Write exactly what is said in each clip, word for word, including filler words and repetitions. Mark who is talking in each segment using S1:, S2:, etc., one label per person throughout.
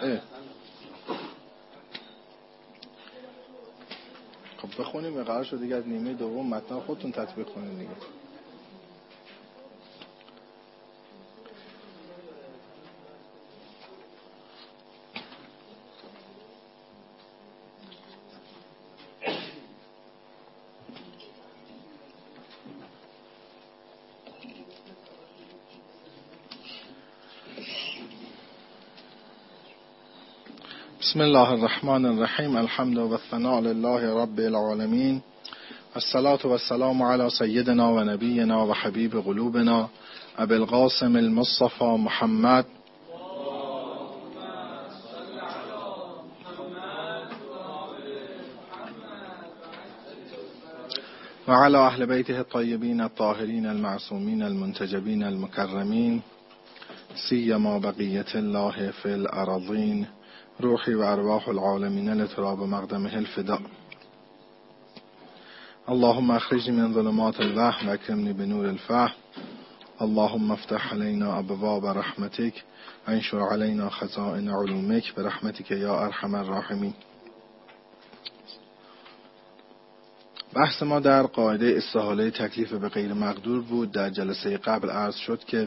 S1: اه. خب بخونیم قرار شد دیگه از نیمه دوم متن خودتون تطبیق کنید دیگه. بسم الله الرحمن الرحیم. الحمد و الثناء لله رب العالمین. الصلاة و السلام علی سیدنا و نبینا و حبیب قلوبنا ابی القاسم المصطفى محمد و علی اهل بیته الطیبین الطاهرین المعصومین المنتجبین المکرمین سیما بقیة الله فی الارضین روحی و ارواح العالمین لتراب مقدمه الفداء. اللهم اخرجنی من ظلمات الوهم و اکرمنی بنور الفهم. اللهم افتح علينا ابواب رحمتك و انشر علينا خزائن علومك برحمتك یا ارحم الراحمین. بحث ما در قاعده استحاله تکلیف به غیر مقدور بود. در جلسه قبل عرض شد که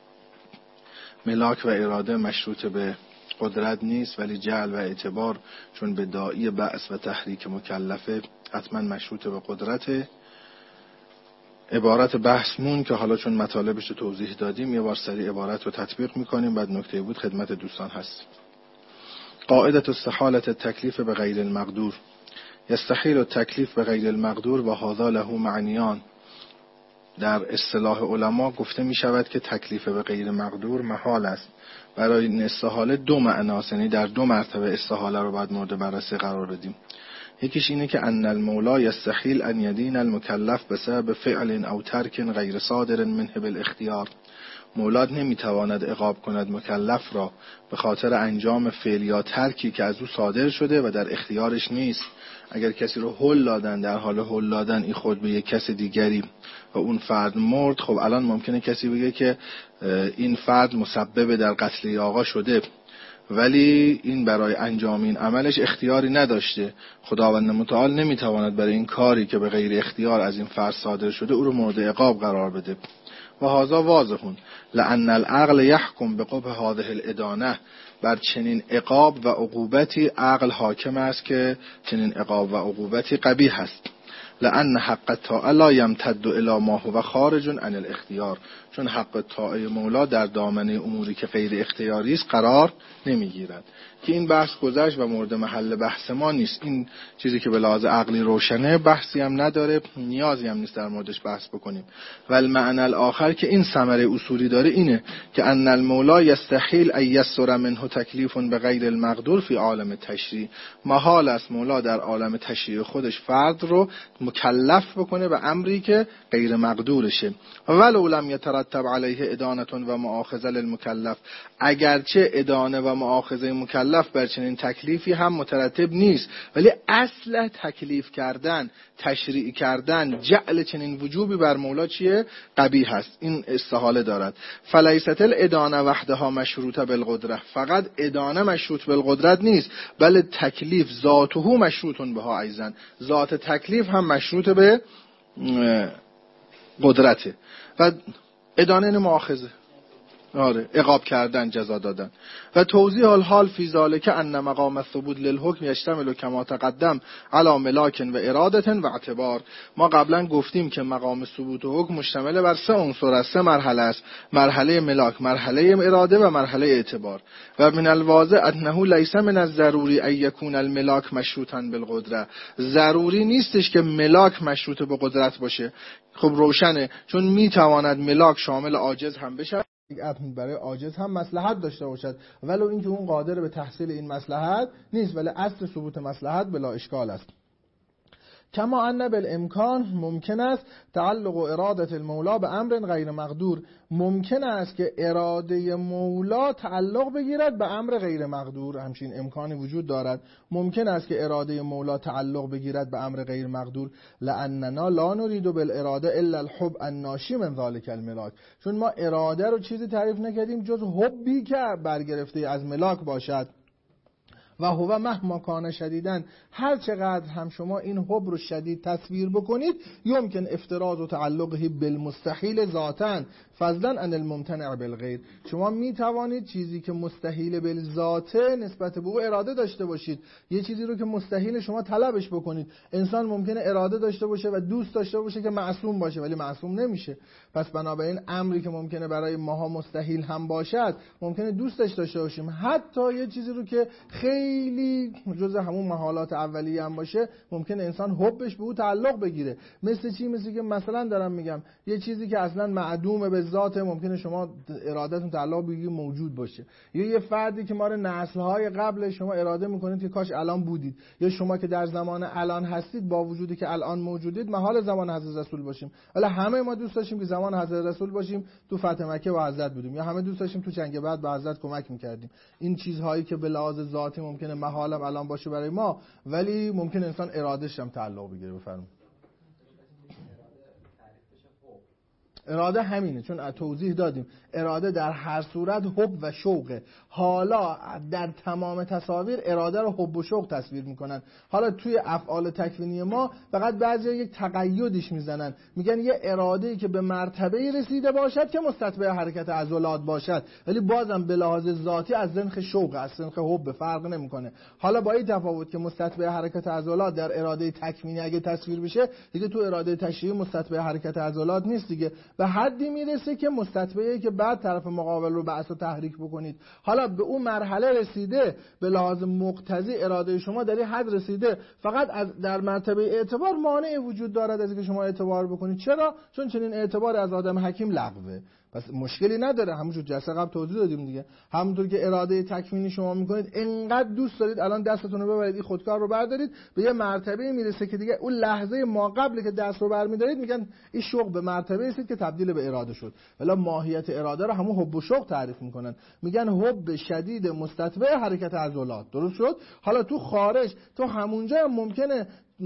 S1: ملاک و اراده مشروط به قدرت نیست، ولی جعل و اعتبار چون به داعی بعث و تحریک مکلفه حتما مشروط به قدرته. عبارت بحث مون که حالا چون مطالبش رو توضیح دادیم یه بار سریع عبارت رو تطبیق میکنیم، بعد نکته بود خدمت دوستان هست. قاعده استحاله التکلیف به غیر المقدور. یستحیل التکلیف به غیر المقدور و هذا له معنیان. در اصطلاح علما گفته می شود که تکلیف به غیر مقدور محال است. برای این استحاله دو معناست، یعنی در دو مرتبه استحاله رو باید مورد بررسی قرار بدیم. یکیش اینه که ان المولا یستحیل ان یدین المکلف بسبب فعل او ترک غیر صادر منه بالاختیار. مولا نمیتواند عقاب کند مکلف را به خاطر انجام فعل یا ترکی که از او صادر شده و در اختیارش نیست. اگر کسی رو هل دادن، در حال هل دادن این خود به یک کس دیگری و اون فرد مرد، خب الان ممکنه کسی بگه که این فرد مسبب در قتل آقا شده، ولی این برای انجام این عملش اختیاری نداشته. خداوند متعال نمیتواند برای این کاری که به غیر اختیار از این فرد صادر شده او رو مورد عقاب قرار بده. و هذا واضحون لأن العقل يحكم بقبح هذه الادانه. بر چنین عقاب و عقوبتی عقل حاکم است که چنین عقاب و عقوبتی قبیح است. لأن حق الطاعه لا يمتد الى ما هو خارج عن الاختیار. چون حق طاعه مولا در دامنه اموری که غیر اختیاری است قرار نمیگیرد. که این بحث گذشت و مورد محل بحث ما نیست. این چیزی که به لحاظ عقلی روشنه، بحثی هم نداره، نیازی هم نیست در موردش بحث بکنیم. و المعنى الاخر که این ثمره اصولی داره اینه که ان المولا یستحیل ان یسر منه تکلیف به غیر المقدور فی عالم تشریع. محال است مولا در عالم تشریع خودش فرد رو مکلف بکنه به امری که غیر مقدورشه. ولو لم یترتب علیه ادانه و مؤاخذه للمکلف. اگرچه ادانه و مؤاخذه مکلف بر چنین تکلیفی هم مترتب نیست، ولی اصل تکلیف کردن، تشریع کردن، جعل چنین وجوبی بر مولا چیه؟ قبیح است. این استحاله دارد. فلیست الادانه وحدها مشروطه بالقدره. فقط ادانه مشروط بالقدرت نیست، بل تکلیف ذاته مشروط بها ایضا. ذات تکلیف هم مشروط به قدرته. و ادانه مؤاخذه، آره، عقاب کردن، جزا دادن. و توضیح الحال فی ذالک ان مقام الثبوت للحکم یشتمل کما تقدم علی ملاک و اراده و اعتبار. ما قبلا گفتیم که مقام ثبوت و حکم مشتمل بر سه عنصر است، سه مرحله است: مرحله ملاک، مرحله اراده و مرحله اعتبار. و من الواضح انه لیس من الضروری ان یکون الملاک مشروطا بالقدره. ضروری نیستش که ملاک مشروط به قدرت باشه. خب روشنه، چون میتواند ملاک شامل عاجز هم بشه، برای عاجز هم مصلحت داشته باشد، ولو اینکه اون قادر به تحصیل این مصلحت نیست، ولی اصل ثبوت مصلحت بلا اشکال است. کما ان بالامکان ممکن است تعلق و اراده المولا به امر غیر مقدور. ممکن است که اراده مولا تعلق بگیرد به امر غیر مقدور، همچین امکانی وجود دارد. ممکن است که اراده مولا تعلق بگیرد به امر غیر مقدور. لاننا لا نريد بالاراده الا الحب الناشی من ذلك الملاک. چون ما اراده رو چیزی تعریف نکردیم جز حبی که برگرفته از ملاک باشد. و هو مهما کان شدیدن، هر چقدر هم شما این حب رو شدید تصویر بکنید، یمکن افتراض و تعلقه بالمستحیل ذاتن فضلا عن الممتنع بالغیر. شما می توانید چیزی که مستحیل بالذاته نسبت به او اراده داشته باشید، یه چیزی رو که مستحیل شما طلبش بکنید. انسان ممکنه اراده داشته باشه و دوست داشته باشه که معصوم باشه ولی معصوم نمیشه. پس بنابراین امری که ممکنه برای ماها مستحیل هم باشد ممکنه دوستش داشته باشیم. حتی یه چیزی رو که خیلی جزء همون محالات اولیه هم باشه ممکنه انسان حبش به او تعلق بگیره. مثل چی؟ مثل که مثلا دارم میگم یه چیزی که اصلا معدوم به ذات ممکنه شما ارادتون تعلق بگیره موجود باشه. یا یه فردی که ما رو نسل‌های قبل شما اراده میکنید که کاش الان بودید، یا شما که در زمان الان هستید با وجودی که الان موجودید محال زمان حضرت رسول باشیم. ولی همه ما دوست داشتیم که زمان حضرت رسول باشیم، تو فتح مکه با حضرت بودیم، یا همه دوست داشتیم تو جنگ بعد به حضرت کمک میکردیم. این چیزهایی که به لحاظ ذاتی ممکنه محالم الان باشه برای ما، ولی ممکن انسان ارادهش هم تعلق بگیره. بفرمایید. اراده همینه، چون توضیح دادیم اراده در هر صورت حب و شوقه. حالا در تمام تصاویر اراده رو حب و شوق تصویر میکنن. حالا توی افعال تکوینی ما فقط بعضیا یک تقیدش میزنن، میگن یه اراده‌ای که به مرتبه رسیده باشد که مستتبع حرکت عضلات باشد، ولی بازم به لحاظ ذاتی از سنخ شوق، از سنخ حب فرق نمیکنه. حالا با این تفاوت که مستتبع حرکت عضلات در اراده تکوینی اگه تصویر بشه دیگه تو اراده تشریعی مستتبع حرکت عضلات نیست دیگه، به حدی میرسه که مستتبعی که بعد طرف مقابل رو بعث و تحریک بکنید. حالا به اون مرحله رسیده، به لحاظ مقتضی اراده شما در این حد رسیده، فقط از در مرتبه اعتبار مانع وجود دارد از اینکه شما اعتبار بکنید. چرا؟ چون چنین اعتبار از آدم حکیم لغوه. پس مشکلی نداره، همونجور جلسه قبل توضیح دادیم دیگه. همونطور که اراده تکوینی شما میکنید انقدر دوست دارید الان دستتون رو ببرید این خودکار رو بردارید، به یه مرتبه میرسه که دیگه اون لحظه ما قبل که دست رو برمیدارید میگن این شوق به مرتبه رسید که تبدیل به اراده شد. ولی ماهیت اراده رو همون حب و شوق تعریف میکنن، میگن حب شدید مستتبع حرکت عضلات. درست شد؟ حالا تو خارج تو همونجا هم ممکنه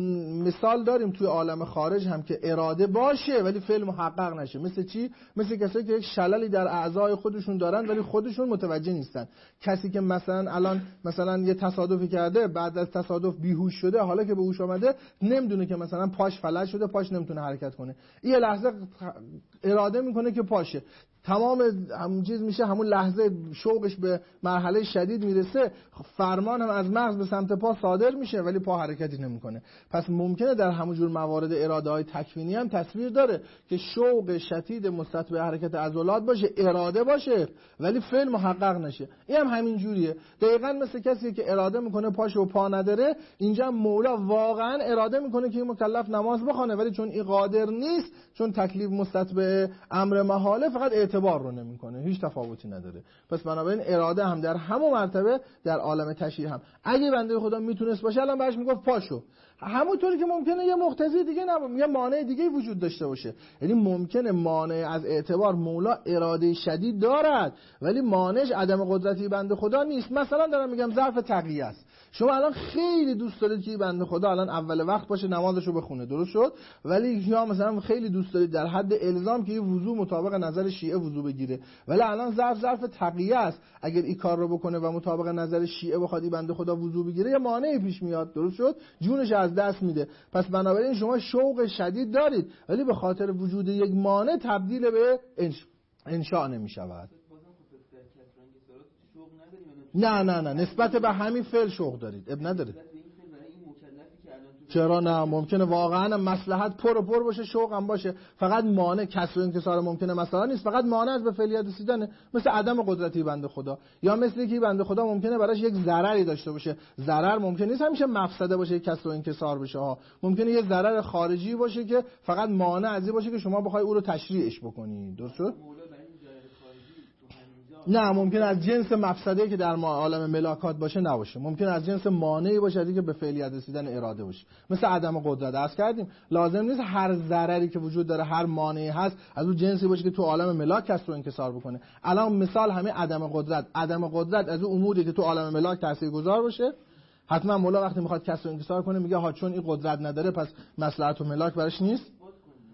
S1: مثال داریم توی عالم خارج هم که اراده باشه ولی فعل محقق نشه. مثل چی؟ مثل کسایی که یک شللی در اعضای خودشون دارن ولی خودشون متوجه نیستن. کسی که مثلا الان مثلا یه تصادفی کرده، بعد از تصادف بیهوش شده، حالا که به هوش اومده نمیدونه که مثلا پاش فلج شده، پاش نمیتونه حرکت کنه. این لحظه اراده میکنه که پاشه، تمام همون چیز میشه، همون لحظه شوقش به مرحله شدید میرسه، فرمان هم از مغز به سمت پا صادر میشه ولی پا حرکتی نمیکنه. پس ممکنه در همون جور موارد اراده های تکوینی هم تصویر داره که شوق شدید مستتبع حرکت عضلات باشه، اراده باشه ولی فعل محقق نشه. این هم همین جوریه، دقیقاً مثل کسی که اراده میکنه پاش و پا نداره. اینجا مولا واقعا اراده میکنه که این مکلف نماز بخونه ولی چون این قادر نیست، چون تکلیف مستتبع امر محاله، فقط اعتبار رو نمیکنه، هیچ تفاوتی نداره. پس بنابراین اراده هم در همون مرتبه در عالم تشریع هم اگه بنده خدا میتونست باشه الان بهش میگفت پاشو، همونطوری که ممکنه یه مقتضی دیگه نه، یه مانع دیگه وجود داشته باشه. یعنی ممکنه مانع از اعتبار مولا اراده شدید دارد ولی مانعش عدم قدرتی بنده خدا نیست. مثلا دارم میگم ظرف تقیه است، شما الان خیلی دوست دارید که بنده خدا الان اول وقت باشه نمازشو بخونه، درست شد، ولی یا مثلا خیلی دوست دارید در حد الزام که این وضو مطابق نظر شیعه وضو بگیره، ولی الان ظرف ظرف تقیه است. اگر این کار رو بکنه و مطابق نظر شیعه بخواد بنده خدا وضو بگیره یه مانعی پیش میاد، درست شد، جونش از دست میده. پس بنابراین شما شوق شدید دارید ولی به خاطر وجود یک مانع تبدیل به انش... انشاء نمیشود. نه نه نه نسبت به همین فعل شوق دارید، اب ندارید. چرا نه؟ ممکنه واقعا مصلحت پر و پر باشه، شوق هم باشه، فقط مانع کسر و انکسار ممکنه مثلا نیست، فقط مانع از به فعلیت رسیدنه. مثل عدم قدرتی بنده خدا، یا مثل که بنده خدا ممکنه براش یک ضرری داشته باشه. ضرر ممکن نیست همیشه مفسده باشه، کسر و انکسار بشه ها. ممکنه یه ضرر خارجی باشه که فقط مانع از این باشه که شما بخوای او رو تشریعش بکنی. درست شد؟ نه، ممکن از جنس مفسده که در عالم ملاکات باشه نباشه، ممکن از جنس مانعی باشه از اینکه به فعلیت رسیدن اراده باشه. مثل عدم قدرت عرض کردیم، لازم نیست هر ضرری که وجود داره، هر مانعی هست از اون جنسی باشه که تو عالم ملاک کسر و انکسار بکنه. الان مثال همین عدم قدرت، عدم قدرت از اون اموری که تو عالم ملاک تاثیرگذار باشه. حتما مولا وقتی میخواد کسر و انکسار کنه میگه ها چون این قدرت نداره پس مصلحت و ملاک براش نیست.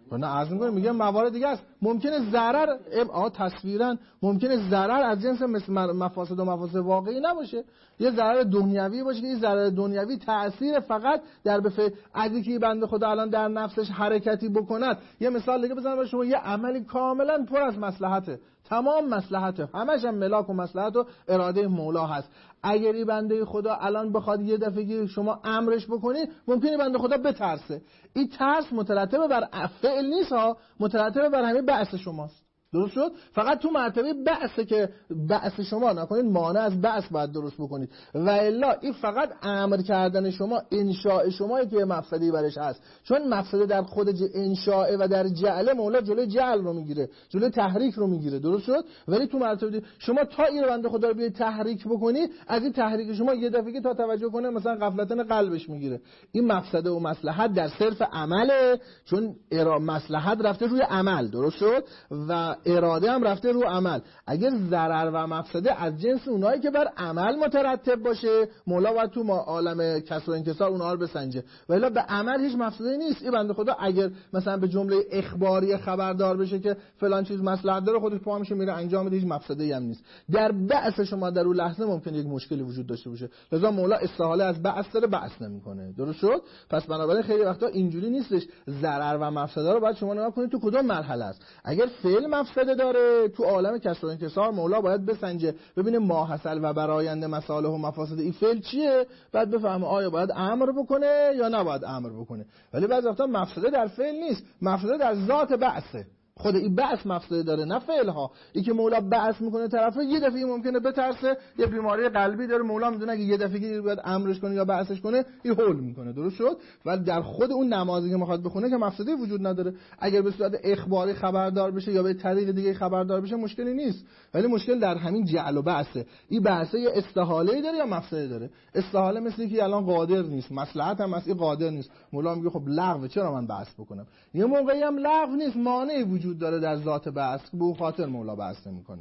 S1: نه عرض می‌کنم میگم موارد دیگه است. ممکنه ضرر آ تصویرا ممکنه ضرر از جنس مثل مفاسد و مفاسد واقعی نباشه، یه ضرر دنیوی باشه که این ضرر دنیوی تأثیر فقط در به از اینکه بنده خدا الان در نفسش حرکتی بکند. یه مثال دیگه بزنم برای شما، یه عملی کاملا پر از مصلحته، تمام مصلحته، همش هم ملاک و مصلحت و اراده مولا هست. اگری بنده خدا الان بخواد یه دفعه شما امرش بکنید، ممکنه بنده خدا بترسه. این ترس مترتب بر فعل نیست ها، مترتب بر همین بعث شماست. درست شد؟ فقط تو مرتبه بعثه که بعث شما نکنید، مانع از بعث باید درست بکنید، و الا این فقط امر کردن شما، انشاء شما که مفسدی برش هست. چون مفسده در خود انشاء و در جعل مولا جلوی جعل رو میگیره، جلوی تحریک رو میگیره. درست شد؟ ولی تو مرتبه شما تا این بنده خدا رو بیاید تحریک بکنید، از این تحریک شما یه دفعه تا توجه کنه مثلا غفلتن قلبش میگیره. این مفسده و مصلحت در صرف عمله، چون مصلحت رفته روی عمل. درست شد؟ و اراده هم رفته رو عمل. اگر ضرر و مفسده از جنس اونایی که بر عمل مترتب باشه، مولا باید تو عالم کسر و انکسار اونها رو بسنجه، ولی به عمل هیچ مفسده نیست. این بنده خدا اگر مثلا به جمله اخباری خبردار بشه که فلان چیز مصلحت داره، خودش پا میشه میره انجام میده، هیچ مفسده‌ای هم نیست. در بعث شما در اون لحظه ممکن یک مشکلی وجود داشته باشه، لذا مولا استحاله از بعث داره، بعث نمیکنه. درست شد؟ پس بنابراین خیلی وقتا اینجوری نیستش. ضرر و مفسده رو باید شما نگاه کنید تو کدوم مرحله است. اگر فعل مفسده داره، تو عالم کسر و انکسار مولا باید بسنجه، ببینه ما حاصل و براینده مصالح و مفاسد این فعل چیه، بعد بفهمه آیا باید امر بکنه یا نباید امر بکنه. ولی بعضی وقتا مفسده در فعل نیست، مفسده در ذات بعثه. خود این بعث مفسده داره، نه فعل ها. این که مولا بعث میکنه طرفو، یه دفعه ممکنه بترسه، یه بیماری قلبی داره، مولا میدونه اگه یه دفعه باید امرش کنه یا بعثش کنه، این هول میکنه. درست شد؟ ولی در خود اون نمازی که میخواد بخونه که مفسده وجود نداره. اگر به صورت اخباری خبردار بشه یا به طریق دیگه خبردار بشه مشکلی نیست، ولی مشکل در همین جعل و بعثه. این بعثه یه استحاله داره یا مفسده داره. استحاله مثلی که الان قادر نیست، مصلحت هم اصلا قادر نیست. مولا میگه خب لغو، چرا من بعث بکنم؟ یه موقعی هم لغو نیست، مانعی وجود داره در ذات بعث، به اون خاطر مولا بعث نمیکنه.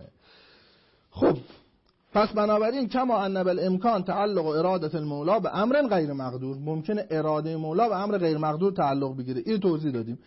S1: خب پس بنابراین کما ان بالامکان تعلق و ارادت المولا به امر غیر مقدور، ممکنه اراده مولا به امر غیر مقدور تعلق بگیره. این توضیح دادیم.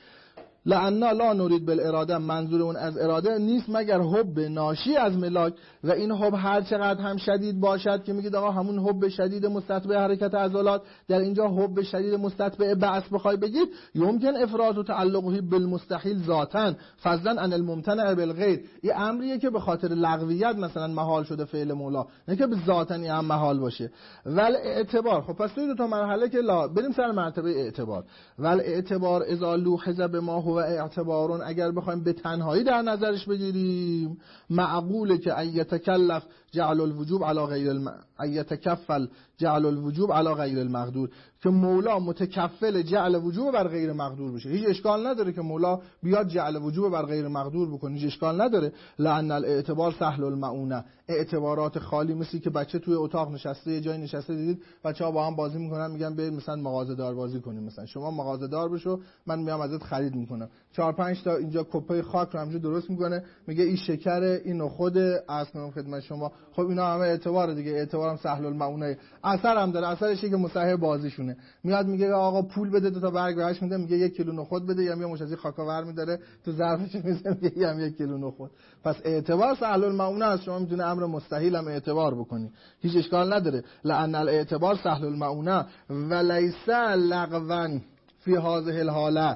S1: لعنا لا نرید بالاراده، منظور اون از اراده نیست مگر حب ناشی از ملاک، و این حب هر چقدر هم شدید باشد، که میگید آقا همون حب شدید مستتبع حرکت عضلات، در اینجا حب شدید مستتبع بعث بخوای بگید، یمکن افراد و تعلقه بالمستحیل ذاتن فضلا عن الممتنع بالغیر. این امریه که به خاطر لغویت مثلا محال شده فعل مولا، نه که به ذاتن هم محال باشه. ول اعتبار، خب پس توی دو تا مرحله که لا بریم سر مرتبه اعتبار. ول اعتبار اذا لوحظ بما و اعتبارون، اگر بخوایم به تنهایی در نظرش بگیریم، معقوله که ایتکلف جعل الوجوب علی غیر الم... ایتکفل جعل الوجوب علی غیر المقدور، که مولا متکفل جعل وجوب بر غیر مقدور بشه. هیچ اشکال نداره که مولا بیاد جعل وجوب بر غیر مقدور بکنه، هیچ اشکال نداره. لأن الاعتبار سهل المعونه، اعتبارات خالی مثلی که بچه توی اتاق نشسته، یه جای نشسته، دیدید بچه‌ها با هم بازی میکنن، میگن بریم مثلا مغازه دار بازی کنیم، مثلا شما مغازه دار بشو، من میام ازت خرید میکنم. چهار پنج تا اینجا کپه خاک رو همینجوری درست میکنه، میگه این شکر، این نخود، اصلا خدمت شما. خب اینا همه اعتبار دیگه، اعتبارم سهل المعونه. اثر هم داره، اثرش که مصاحب بازیشونه. میاد میگه آقا پول بده، دو تا برگ بهش میده، میگه یک کیلو نخود بده، یا میام مشازی خاکاور میداره تو ظرفش میذاره، میگه هم یک کیلو نخود. پس اعتبار سهل المعونه است، شما میتونه امر مستحیل هم اعتبار بکنی، هیچ اشکال نداره. لأن الاعتبار سهل المعونه وليس لغوا فی هذه الحاله.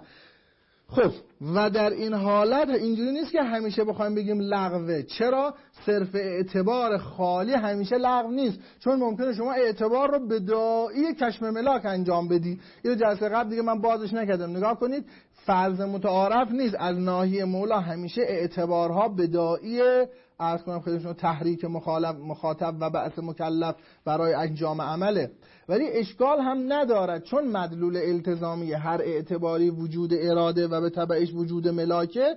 S1: خب و در این حالت اینجوری نیست که همیشه بخوایم بگیم لغوه. چرا؟ صرف اعتبار خالی همیشه لغو نیست، چون ممکنه شما اعتبار رو به داعی کشم ملاک انجام بدی. اینو جلسه قبل دیگه من بازش نکردم، نگاه کنید، فرض متعارف نیست از ناحیه مولا همیشه اعتبارها به داعی عرض کنم خودشون تحریک مخالف مخاطب و بعث مکلف برای انجام عمله. ولی اشکال هم ندارد، چون مدلول التزامی هر اعتباری وجود اراده و به تبعش وجود ملاکه،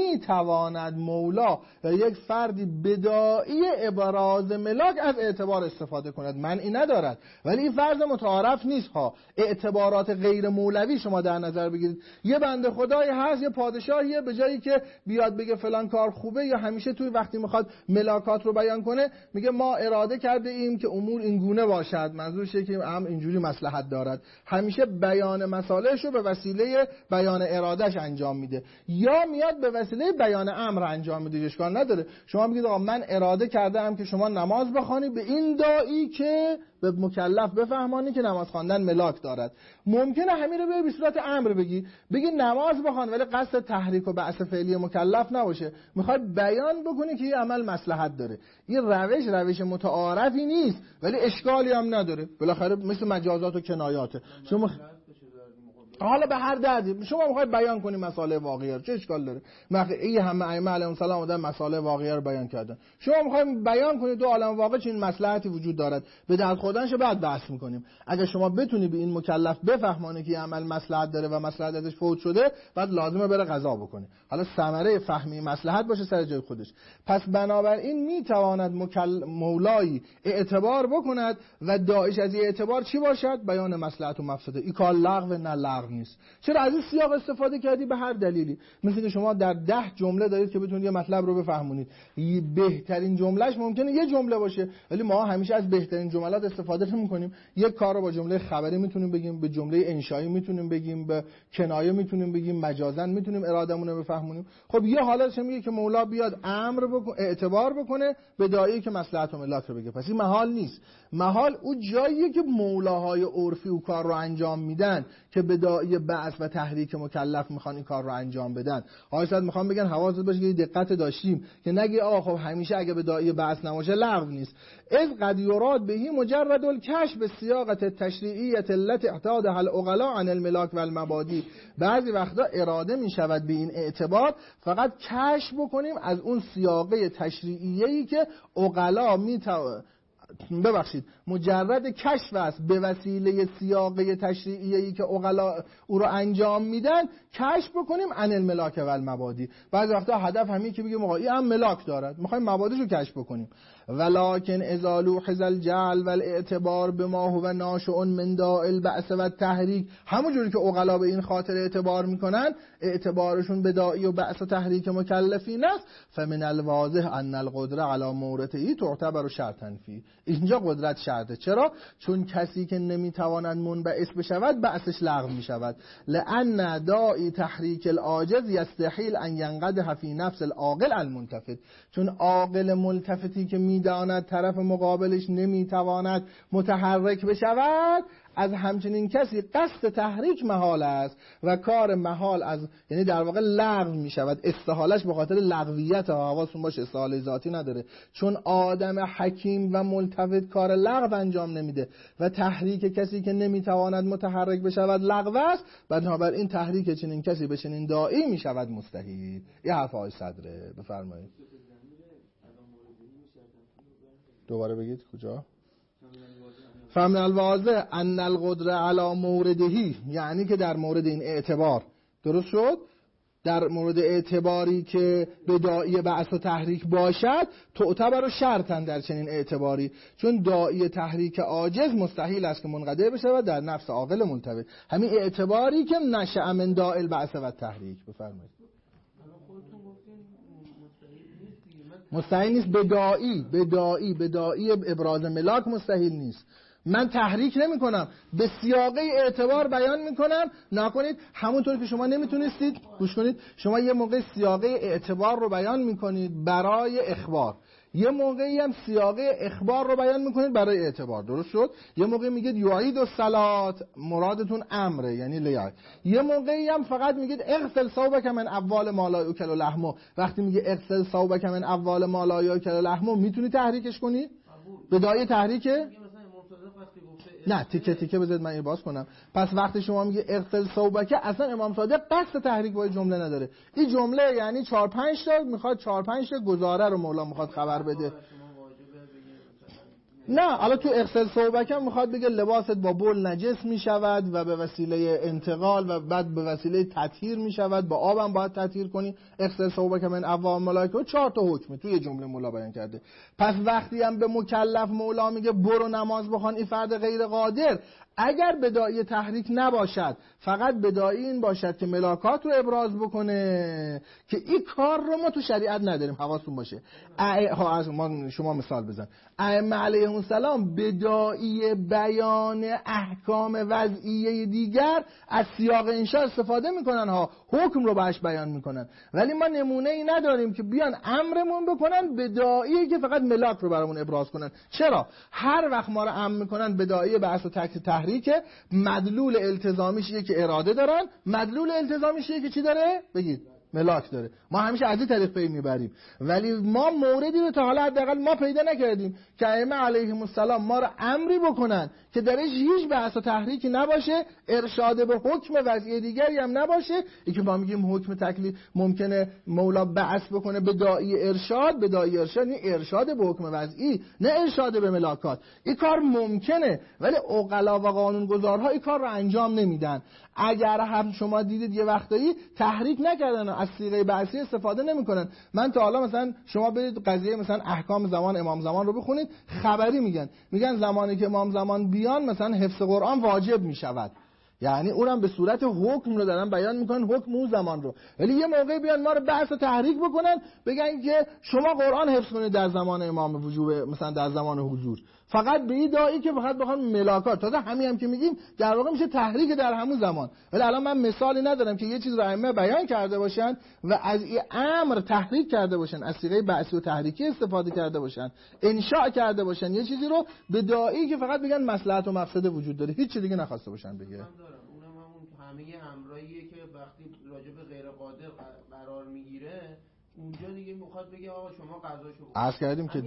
S1: میتواند مولا و یک فردی بداعی ابراز ملاک از اعتبار استفاده کند، منعی ندارد. ولی این فرض متعارف نیست ها. اعتبارات غیر مولوی شما در نظر بگیرید، یه بنده خدایی هست، یه پادشاهیه، به جایی که بیاد بگه فلان کار خوبه، یا همیشه توی وقتی میخواد ملاکات رو بیان کنه میگه ما اراده کرده ایم که امور این گونه باشد، منظورشه که هم اینجوری مصلحت دارد. همیشه بیان مصالحش رو به وسیله بیان ارادهش انجام میده، یا میاد به وسیله بیان امر انجام میده، اشکال نداره. شما میگید آقا من اراده کردم که شما نماز بخوانی به این داعی که به مکلف بفهمانی که نماز خواندن ملاک دارد. ممکنه همین رو به صورت امر بگی، بگی نماز بخوان ولی قصد تحریک و بعث فعلی مکلف نباشه، میخوای بیان بکنی که این عمل مصلحت داره. این روش روش متعارفی نیست ولی اشکالی هم نداره، بالاخره مثل مجازات و کنایاته. شما حالا به هر دردی شما میخوای بیان کنی مسائل واقعی رو، چه اشکال داره؟ مثلا این همه ائمه علیهم السلام اومدن مسائل واقعی رو بیان کردن، شما میخوایم بیان کنید دو عالم واقع چه مصلحتی وجود دارد، به درد خوردنش بعد بحث میکنیم. اگه شما بتونی به این مکلف بفهمانی که عمل مصلحت داره و مصلحت ازش فوت شده، بعد لازمه بره قضا بکنه. حالا ثمره فهمی مصلحت باشه سر جای خودش. پس بنابراین میتواند مکل... مولایی اعتبار بکند و داعش از این اعتبار چی باشد؟ بیان مصلحت و مفسده. این کار لغو نه لغو نیست. چرا از این سیاق استفاده کردی؟ به هر دلیلی. مثل که شما در ده جمله دارید که بتونید یه مطلب رو بفهمونید، بهترین جملهش ممکنه یه جمله باشه ولی ما همیشه از بهترین جملات استفاده نمی‌کنیم. یک کار رو با جمله خبری میتونیم بگیم، به جمله انشایی میتونیم بگیم، به کنایه میتونیم بگیم، مجازاً میتونیم ارادمون رو بفهمونیم. خب یه حالتش میگه که مولا بیاد امر بکنه، اعتبار بکنه به داعی که مصلحت و ملاک رو بگه. پس این محال نیست. محال اون جاییه که مولاهای عرفی و کار رو انجام میدن که به داعی بعث و تحریک مکلف میخوان این کار رو انجام بدن. آیساد میخوام بگن حواست باشه که دقت داشتیم که نگی آقا خب همیشه اگه به داعی بعث نماشه لغو نیست. از قد یراد بهی مجرد الکشف به سیاقت التشریعیه التي اعتادها العقلاء عن الملاک و المبادی. بعضی وقتا اراده میشود به این اعتبار فقط کشف بکنیم از اون سیاقه تشریعیه‌ای که عقلا میتو ببخشید مجرد کشف است به وسیله سیاقه تشریعیه‌ای که عقلا او رو انجام میدن، کشف بکنیم عن الملاک و المبادی. بعضی وقتا هدف همین که بگیم آقا این هم ملاک دارد، میخوایم مبادیش رو کشف بکنیم. ولکن اذا لوحظ الجعل والاعتبار بما هو ناشئ من داء البعث و التحریک، همونجوری که عقلا به این خاطر اعتبار میکنن، اعتبارشون به داعی و بعث و تحریک مکلفین است، فمن الواضح ان القدره علی مورثه تعتبر شرطا فی. اینجا قدرت شرطه. چرا؟ چون کسی که نمیتواند منبعث بشود بعثش لغو میشود. لان داعی تحریک العاجز یستحیل ان ینقدح فی نفس العاقل الملتفت. چون عاقل ملتفتی که میداند طرف مقابلش نمیتواند متحرک بشود، از همچنین کسی قصد تحریک محال است و کار محال از یعنی در واقع لغو می شود. استحالش به خاطر لغویت، حواستون باشه استحاله ذاتی نداره، چون آدم حکیم و ملتفت کار لغو انجام نمیده و تحریک کسی که نمیتواند متحرک بشود لغو است. بنابراین تحریک چنین کسی به چنین داعی می شود مستحیل. این حرف آقای صدره. بفرمایید دوباره بگید کجا؟ فمن الواضح ان القدره علی موردهی، یعنی که در مورد این اعتبار، درست شد؟ در مورد اعتباری که به داعی بعث و تحریک باشد تعتبر شرطا در چنین اعتباری، چون داعی تحریک عاجز مستحیل است که منقطع بشه و در نفس عاقل ملتفت. همین اعتباری که نشأ من داء البعث و تحریک. بفرمایید. مستحیل نیست به داعی به داعی به داعی ابراز ملاک مستحیل نیست. من تحریک نمی کنم، به سیاقه اعتبار بیان می کنم. نکنید همونطور که شما نمیتونستید، گوش کنید، شما یه موقع سیاقه اعتبار رو بیان می کنید برای اخبار، یه موقعی هم سیاقه اخبار رو بیان میکنید برای اعتبار، درست شد؟ یه موقعی میگید یعید الصلات، مرادتون امره یعنی لیعید. یه موقعی هم فقط میگید اغسل ثوبک من اموال ما لا یؤکل لحمه. وقتی میگه اغسل ثوبک من اموال ما لا یؤکل لحمه، میتونی تحریکش کنی؟ به داعی تحریکه؟ نه تیکه تیکه بذارید من این باز کنم. پس وقتی شما میگه اغسل ثوبک، اصلا امام صادق قصد تحریک با جمله نداره. این جمله یعنی چهار پنج تا میخواد چهار پنج تا گزاره رو مولا میخواد خبر بده. نه حالا تو اغسل ثوبک هم میخواد بگه لباست با بول نجس میشود و به وسیله انتقال و بعد به وسیله تطهیر میشود، با آب هم باید تطهیر کنی. اغسل ثوبک من اموال ملائکه، چهار تا حکم تو یه جمله مولا بیان کرده. پس وقتی هم به مکلف مولا میگه برو نماز بخوان، این فرد غیر قادر اگر بداعی تحریک نباشد، فقط بداعی این باشد که ملاکات رو ابراز بکنه، که این کار رو ما تو شریعت نداریم. حواستون باشه. ها ما شما مثال بزن. ائمه علیهم السلام بداعی بیان احکام وضعیه دیگر از سیاق انشاء استفاده میکنن ها، حکم رو بهش بیان میکنن. ولی ما نمونه ای نداریم که بیان امرمون بکنن بداعی که فقط ملاک رو برامون ابراز کنن. چرا؟ هر وقت ما رو امر میکنن بداعی بحث و تحریک، مدلول التزامیش که اراده دارن، مدلول التزامیش که چی داره؟ بگید ملاک داره. ما همیشه از این طریق پی میبریم، ولی ما موردی رو تا حالا حداقل ما پیدا نکردیم که ائمه علیهم السلام ما رو امری بکنن که درش هیچ بحث و تحریکی نباشه، ارشاد به حکم وضعی دیگری هم نباشه. این که ما میگیم حکم تکلیف ممکنه مولا بعث بکنه بداعی ارشاد، بداعی ارشاد نه ارشاد به حکم وضعی، نه ارشاد به ملاکات. این کار ممکنه، ولی عقلا و قانونگذارها این کار رو انجام نمیدن. اگر هم شما دیدید یه وقتایی تحریک نکردن، از صیغه بعثی استفاده نمیکنن. من تا حالا مثلا شما برید قضیه مثلا احکام زمان امام زمان رو بخونید، خبری میگن میگن زمانی که امام زمان بیان مثلا حفظ قرآن واجب میشود، یعنی اونم به صورت حکم رو دارن بیان میکنن، حکم اون زمان رو. ولی یه موقع بیان ما رو بحث و تحریک بکنن، بگن که شما قرآن حفظ کنید در زمان امام وجوب، مثلا در زمان حضور، فقط به این داعی که فقط بخوان ملاکات. تازه همین هم که میگیم در واقع میشه تحریک در همون زمان. ولی الان من مثالی ندارم که یه چیز رو ائمه بیان کرده باشن و از این امر تحریک کرده باشن، از صیغه بعثی و تحریکی استفاده کرده باشن، انشاء کرده باشن یه چیزی رو به داعی که فقط بگن مصلحت و مفسده وجود داره، هیچ چیز دیگه نخواسته باشن بگه.
S2: اونم همه امراییه که وقتی راجع به غیر قادر قرار میگیره، اونجا دیگه میخواد بگه آقا شما قضاشو بکن.
S1: عرض کردیم که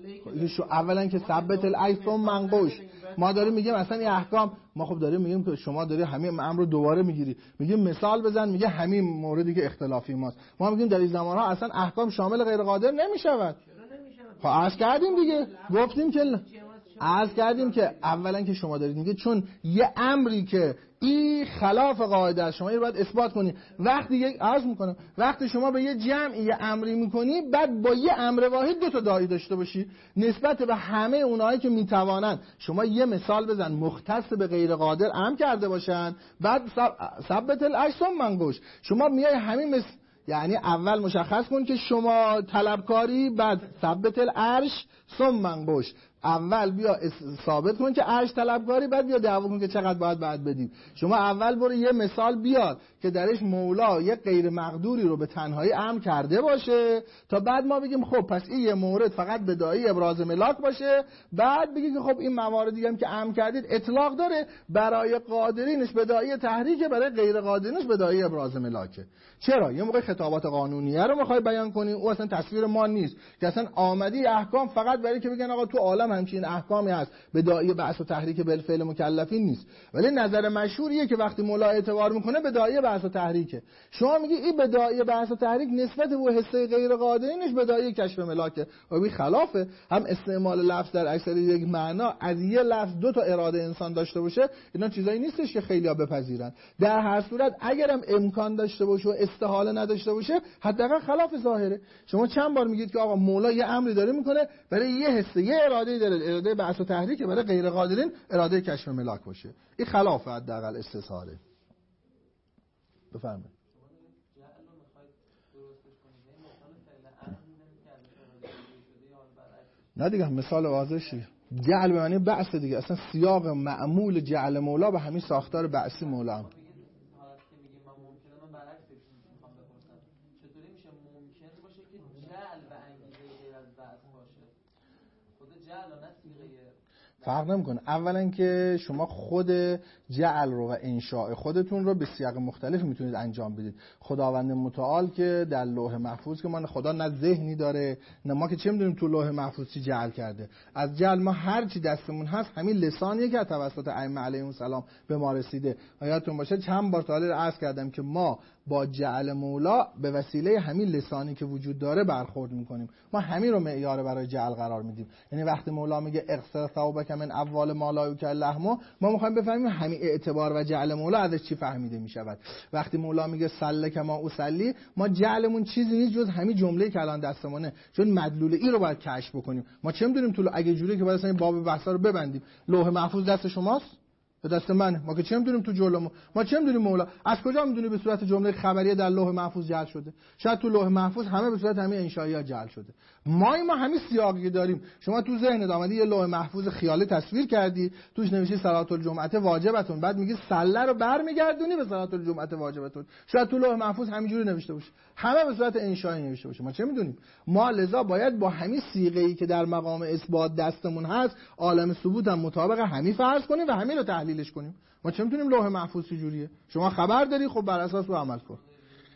S1: شو اولا که ثبت الایثم منقوش، ما داریم میگیم اصلا این احکام، ما خب داریم میگیم که شما داری همین امر رو دوباره میگیری، میگیم مثال بزن، میگه همین موردی که اختلافی ماست. ما میگیم در این زمانها اصلا احکام شامل غیر قادر نمیشود. خب عرض کردیم دیگه، گفتیم که عرض کردیم که اولا که شما دارید میگه چون یه امری که این خلاف قاعده است، شما این رو باید اثبات کنی. وقتی یک عرض میکنم وقتی شما به یه جمعی یه امری میکنی، بعد با یه امر واحد دو تا داعی داشته باشی نسبت به همه اونایی که میتوانن. شما یه مثال بزن مختص به غیر قادر امر کرده باشن، بعد ثبت الایثم منقوش. شما میای همین مثل، یعنی اول مشخص کن که شما طلبکاری، بعد ثبت العرش ثم منقوش. اول بیا ثابت کن که عرش طلبکاری، بعد بیا دعوا کن که چقدر باید بعد بدیم. شما اول برو یه مثال بیاد که درش مولا یه غیر مقدوری رو به تنهایی امر کرده باشه، تا بعد ما بگیم خب پس این یه مورد فقط به داعی ابراز ملاک باشه، بعد بگی که خب این مواردی هم که امر کردید اطلاق داره، برای قادرینش به داعی تحریکه، برای غیر قادرینش به داعی ابراز ملاکه. چرا؟ یه موقع خطابات قانونیه رو میخوای بیان کنی، او اصلا تصویر ما نیست که اصلا آمدی احکام فقط برای که بگن آقا تو عالم همچین احکامی هست، به داعی بعث و تحریک بالفعل مکلفین نیست. ولی نظر مشهوریه که وقتی مولا اعتبار میکنه به داعی بعث و تحریکه. شما میگی این به داعی بعث و تحریک نسبت به حصه غیر قادرینش به داعی کشف ملاکه، و بی خلافه. هم استعمال لفظ در اکثر یک معنا از یه لفظ دو تا اراده انسان داشته باشه، اینا چیزایی نیستش که خیلی‌ها بپذیرن. در هر صورت اگرم امکان داشته باشه و استحاله نداشته باشه، حداقل خلاف ظاهره. شما چند بار میگید که آقا مولا یه امری داره میکنه، برای یه حصه یه اراده داره، اراده بعث و تحریک، برای غیر قادرین اراده کشف ملاک باشه. این خلاف حداقل استظهاره. بفرمایید. نه دیگه مثال واضحی جعل به معنی بعث دیگه، اصلا سیاق معمول جعل مولا به همین ساختار بعثی مولا هم.
S3: چطوری میشه ممکن باشه که جعل و انگیزه غیر از بعث باشه؟ خود جعل و نه صیغه
S1: فرق نمیکنه. اولا که شما خود جعل رو و انشاء خودتون رو به سیاق مختلف میتونید انجام بدید. خداوند متعال که در لوح محفوظ که ما خدا نه ذهنی داره نه ما که چه میدونیم تو لوح محفوظ چی جعل کرده. از جعل ما هر چی دستمون هست همین لسانیه که توسط ائمه علیهم السلام به ما رسیده. یادتون باشه چند بار تا حالا عرض کردم که ما با جعل مولا به وسیله همین لسانی که وجود داره برخورد میکنیم. ما همین رو معیار برای جعل قرار میدیم. یعنی وقتی مولا میگه اغسل ثوبک من اول ما لا یکل لحمه، ما میخوایم بفهمیم همین اعتبار و جعل مولا ازش چی فهمیده میشود. وقتی مولا میگه صلی کما اصلی، ما جعلمون چیزی نیست جز همین جمله که الان دستمونه، چون مدلول ای رو باید کشف بکنیم. ما چه میدونیم تو اگه جوری که باید اصلا این باب بحثا رو ببندیم. لوح محفوظ دست شماست؟ به دست منه. ما که چه می‌دونیم تو جلومون، ما چه می‌دونیم مولا از کجا می‌دونی به صورت جمله خبریه در لوح محفوظ جعل شده؟ شاید تو لوح محفوظ همه به صورت همین انشائیات جعل شده. ما ما همین سیاقی داریم. شما تو ذهنت اومدی یه لوح محفوظ خیالی تصویر کردی، توش نوشتی صلات الجمعه واجبتون، بعد میگی سله رو برمیگردونی به صلات الجمعه واجبتون. شاید تو لوح محفوظ همینجوری نوشته باشه، همه به صورت انشایی نوشته باشه. ما چه می‌دونیم؟ ما لذا باید با همین صیغه‌ای که در مقام اثبات دستمون هست، عالم ثبوت هم مطابق همین فرض کنیم و همین رو تحلیلش کنیم. ما چه می‌دونیم لوح محفوظ چجوریه؟ شما خبر داری، خب بر اساس رو عمل کن.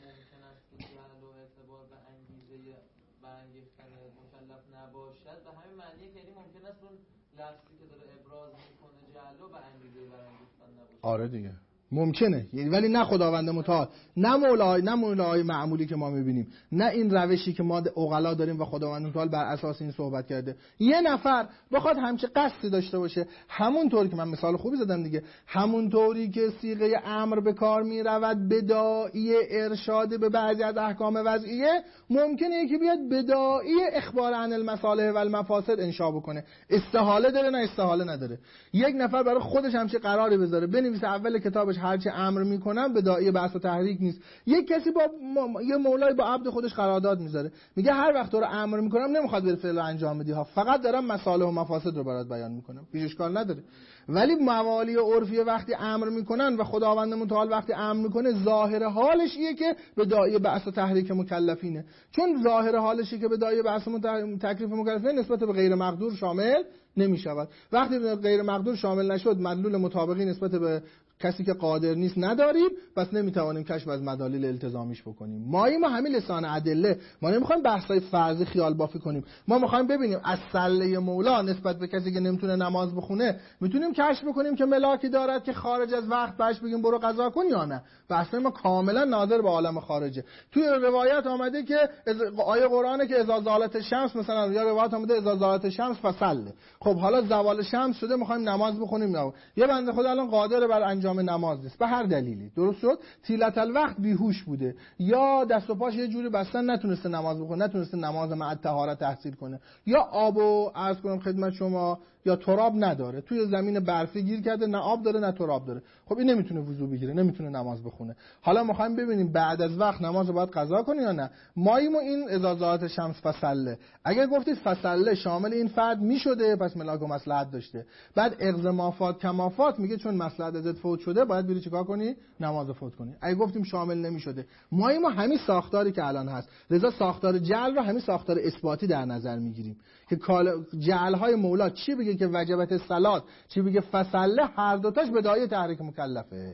S3: نباشد به همین معنیه که یعنی ممکن است اون لفظی که داره ابراز میکنه جعل به انگیزه برانگیختن نباشه.
S1: آره دیگه ممکنه، یعنی ولی نه خداوند متعال، نه مولای نه مولای معمولی که ما میبینیم، نه این روشی که ما عقلا داریم و خداوند متعال بر اساس این صحبت کرده. یه نفر بخواد همچه قصدی داشته باشه، همون طوری که من مثال خوبی زدم دیگه، همون طوری که صیغه امر به کار میرود بداعی ارشاد به بعضی از احکام وضعیه، ممکنه یکی بیاد بداعی اخبار عن المصالح و المفاسد انشا بکنه. استحاله داره نه استحاله نداره. یک نفر برای خودش همچه قراری بذاره، بنویسه اول کتابش هرچی امر میکنم بداعی بحث و تحریک نیست. یک کسی با م... یه مولای با عبد خودش قرارداد میذاره، میگه هر وقت تو رو امر میکنم نمیخواد بری فعل انجام بدی ها، فقط دارم مصالح و مفاسد رو برات بیان میکنم. هیچ اشکال نداره. ولی موالی عرفی وقتی امر میکنن و خداوند متعال وقتی امر میکنه، ظاهر حالش ایه که بداعی بحث و تحریک مکلفینه. چون ظاهر حالشی که بداعی بحث و تکلیف مکلفینه، نسبت به غیر مقدور شامل نمیشود. وقتی غیر مقدور شامل نشد، مدلول مطابقی نسبت به کسی که قادر نیست نداریم، پس نمیتوانیم کشف از مدالل التزامیش بکنیم. ما ما همین لسان ادله، ما نمیخوایم بحثای فرضی خیال بافی کنیم. ما میخوایم ببینیم از سله مولا نسبت به کسی که نمیتونه نماز بخونه میتونیم کشف بکنیم که ملاکی دارد که خارج از وقت بهش بگیم برو قضا کن یا نه. بحث ما کاملا ناظر به عالم خارجه. توی روایت آمده که آیه قرآنه که اذا زالت شمس، مثلا یا روایت آمده اذا زالت شمس فصل. خب حالا زوال شمس شده، میخوایم نماز بخونیم نه. یه بنده خدا الان قادر بر انجام نماز نیست به هر دلیلی، درست شد، طیلت الوقت بیهوش بوده یا دست و پاش یه جوری بستن نتونسته نماز بخونه، نتونسته نماز مع طهارت تحصیل کنه، یا آبو عرض کنم خدمت شما یا تراب نداره، توی زمین برفی گیر کرده، نه آب داره نه تراب داره، خب این نمیتونه وضو بگیره، نمیتونه نماز بخونه. حالا میخوایم ببینیم بعد از وقت نماز رو باید قضا کنه یا نه. ماییم و این اذا زالت شمس فصله، اگر گفتید فصله شامل این فرد میشده، پس ملاک و مصلحت داشته. بعد اغض مافات کمافات میگه چون مصلحت ازت فوت شده باید بری چیکار کنی؟ نماز فوت کنی. اگه گفتیم شامل نمیشده، ماییم و همین ساختاری که الان هست، لذا ساختار جعل رو همین ساختار اثباتی در نظر میگیریم که جعل های مولا چی بگه که وجبت الصلات، چی بگه فصله، هر دوتاش بداعی تحریک مکلفه.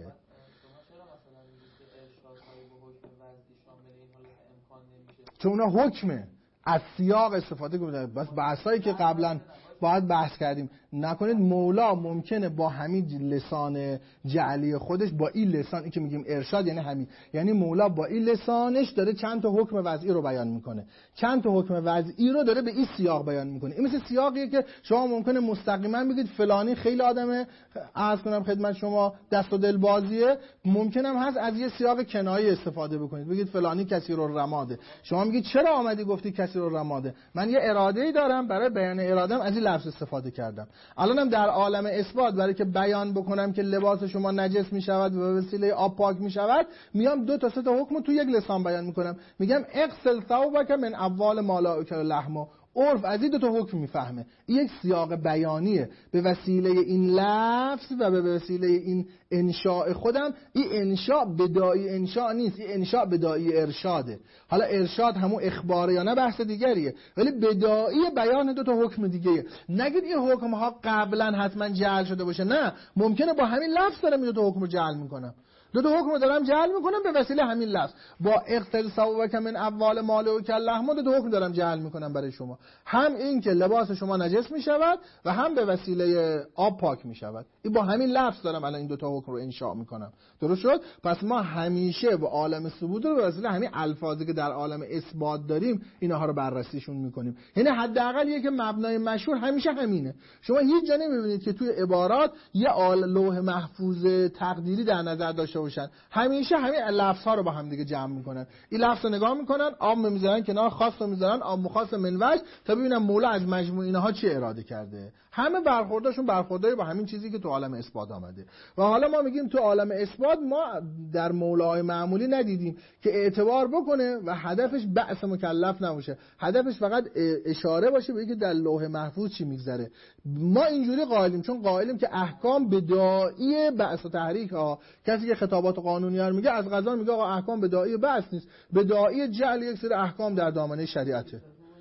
S1: چون اونا حکمه، از سیاق استفاده کنید. بس بحثایی که قبلا باید بحث کردیم نکنید. مولا ممکنه با همین لسان جعلی خودش، با این لسان، این که میگیم ارشاد یعنی همین، یعنی مولا با این لسانش داره چند تا حکم وضعی رو بیان میکنه، چند تا حکم وضعی رو داره به این سیاق بیان میکنه. این مثل سیاقیه که شما ممکنه مستقیما بگید فلانی خیلی آدمه، عرض کنم خدمت شما دست و دل بازیه، ممکنه هم هست از یه سیاق کنایه استفاده بکنید، بگید فلانی کثیر الرماده. شما میگید چرا آمدی گفتی کثیر الرماده؟ من یه اراده‌ای دارم، برای بیان اراده‌ام از این لفظ استفاده کردم. الانم در عالم اثبات برای که بیان بکنم که لباس شما نجس می شود و به وسیله آب پاک می شود، میام دو تا سه تا حکم تو یک لسان بیان میکنم، میگم اغسل ثوبک من اول ما لا یؤکل لحمه. عرف از این دو تا حکم میفهمه. این یک سیاق بیانیه. به وسیله این لفظ و به وسیله این انشاء خودم، این انشاء بداعی انشاء نیست، این انشاء بداعی ارشاده. حالا ارشاد همون اخباره یا نه بحث دیگریه، ولی بداعی بیان دو تا حکم دیگه. نگید این حکم ها قبلا حتما جعل شده باشه، نه، ممکنه با همین لفظ دارم این دو تا حکم رو جعل میکنم، دو تا حکم رو دارم جعل میکنم به وسیله همین لفظ. با اغسل ثوبک من اول ما لا یؤکل لحمه، دو تا حکم دارم جعل میکنم برای شما، هم این که لباس شما نجس میشود و هم به وسیله آب پاک میشود. این با همین لفظ دارم الان این دو تا حکم رو انشاء میکنم. درست شد؟ پس ما همیشه با عالم ثبوت رو به وسیله همین الفاظی که در عالم اثبات داریم اینها رو بررسیشون میکنیم. یعنی حداقل یه که مبنای مشهور همیشه همینه. شما هیچ جا نمیبینید که توی عبارات یه لوح محفوظ تقدیری در نظر داشته باشن. همیشه همین لفظ ها رو با هم دیگه جمع میکنن. این لفظ رو نگاه میکنن، آب میذارن کنار، خاص رو میذارن آب مخاص منوج تا ببینن مولا از مجموع اینها چی اراده کرده. همه برخورداشون برخوردای با همین چیزی که تو عالم اثبات آمده. و حالا ما میگیم تو عالم اثبات ما در مولاهای معمولی ندیدیم که اعتبار بکنه و هدفش بعث مکلف نباشه، هدفش فقط اشاره باشه به اینکه در لوح محفوظ چی میگذره. ما اینجوری قائلیم، چون قائلیم که احکام بداعی بعث و تحریک ها. کسی که خطابات قانونی ها میگه از قضا میگه آقا احکام بداعی بعث نیست، بداعی جعل یک سری احکام در دامنه شریعته.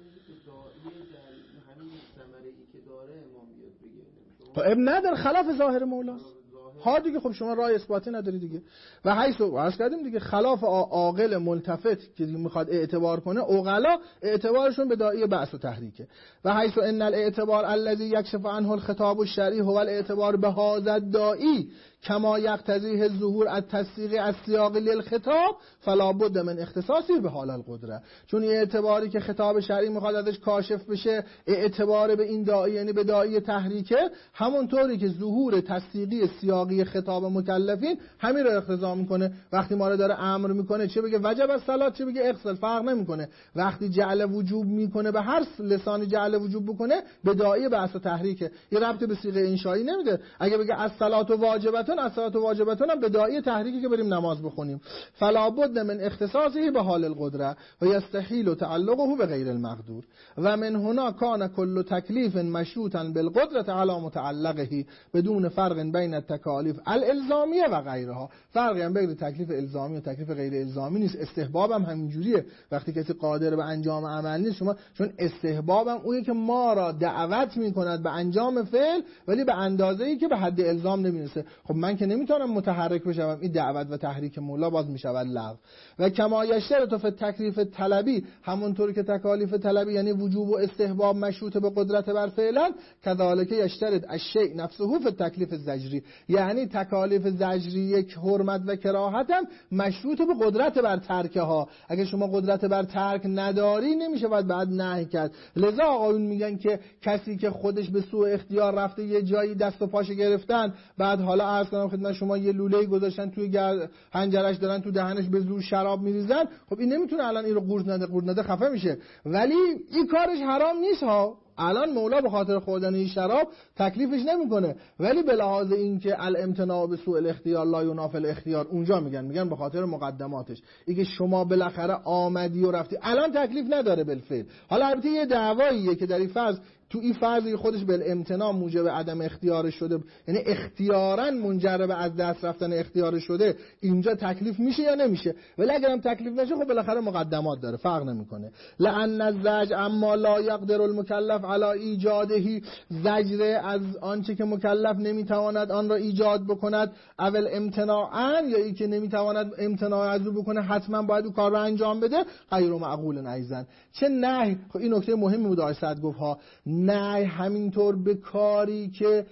S1: خب اب نداره، خلاف ظاهر مولاست ها دیگه. خب شما راه اثباتی نداری دیگه. و حیث عرض کردیم دیگه خلاف عاقل ملتفت که میخواد اعتبار کنه، عقلا اعتبارشون به داعی بعث و تحریکه. و حیث ان الاعتبار الذي يكشف عنه الخطاب الشرعي هو الاعتبار بهذا الداعی کما یقتضیه الظهور التصدیق السیاق للخطاب فلا بد من اختصاصی به حال القدره. چون اعتباری که خطاب شرعی میخواد ازش کاشف بشه، اعتبار به این داعی یعنی به داعی تحریکه، همونطوری که ظهور تصدیقی سیاقی خطاب مکلفین همین رو اقتضا میکنه. وقتی ما رو داره امر میکنه چه بگه وجب الصلات چه بگه اغسل فرق نمیکنه. وقتی جعل وجوب میکنه به هر لسانی جعل وجوب بکنه به داعی بعث و تحریکه. یه ربط به صیغه انشایی نمیده. اگه بگه الصلات واجبتون، الصلات واجبتون هم به داعی تحریکی که بریم نماز بخونیم. فلا بد من اختصاصه به حال القدره و یستحیل تعلقه به غیر المقدور و من هنا کان کل تکلیف مشروطا بالقدره علی متعلقه بدون فرق بین التکالیف الالزامیه و غیرها. فرقی هم بین تکلیف الزامی و تکلیف غیر الزامی نیست. استحباب هم همینجوریه. وقتی کسی قادر به انجام عمل نیست، شما چون استحباب هم اونیه که ما را دعوت میکند به انجام فعل ولی به اندازه‌ای که به حد الزام نمیرسه. خب من که نمیتونم متحرک بشم، این دعوت و تحریک مولا باز میشود لغو. و کما یشترط فی تکلیف طلبی، همونطور که تکالیف طلبی یعنی وجوب و استحباب مشروط به قدرت بر فعلا، کذالک یشترط الشیء نفسه فی تکلیف زجری، یعنی تکالیف زجری یک حرمت و کراهت هم مشروط به قدرت بر ترک ها. اگه شما قدرت بر ترک نداری نمیشه باید بعد نهی کرد. لذا آقایون میگن که کسی که خودش به سوء اختیار رفته یه جایی دست و پاش گرفتن، بعد حالا عرض کنم خدمت شما یه لوله‌ای گذاشتن توی حنجرش دارن تو دهنش به زور شراب میریزن، خب این نمیتونه الان این رو قورت نده، قورت نده خفه میشه. ولی این کارش حرام نیست ها. الان مولا به خاطر خوردن این شراب تکلیفش نمیکنه، ولی به لحاظ اینکه الامتناع به سوء الاختیار لا ینافی الاختیار اونجا میگن میگن به خاطر مقدماتش. اینکه شما بالاخره آمدی و رفتی الان تکلیف نداره بالفعل. حالا البته یه دعواییه که در این فاز تو این فرضی خودش به امتناع موجب عدم اختیار شده، یعنی اختیاراً منجر به از دست رفتن اختیار شده، اینجا تکلیف میشه یا نمیشه. ولی اگرم تکلیف نشه خب بالاخره مقدمات داره، فرق نمیکنه. لأن الزجر اما لا یقدر المکلف علی ایجاده، زجر از آنچه که مکلف نمیتواند آن را ایجاد بکند، اول امتناعاً یا ای که نمیتواند امتناع از او بکنه حتما باید او کار را انجام بده، غیر معقول ایضاً. چه نهی. خب این نکته مهمی بود آقای سعد گفت ها، نه همینطور به کاری که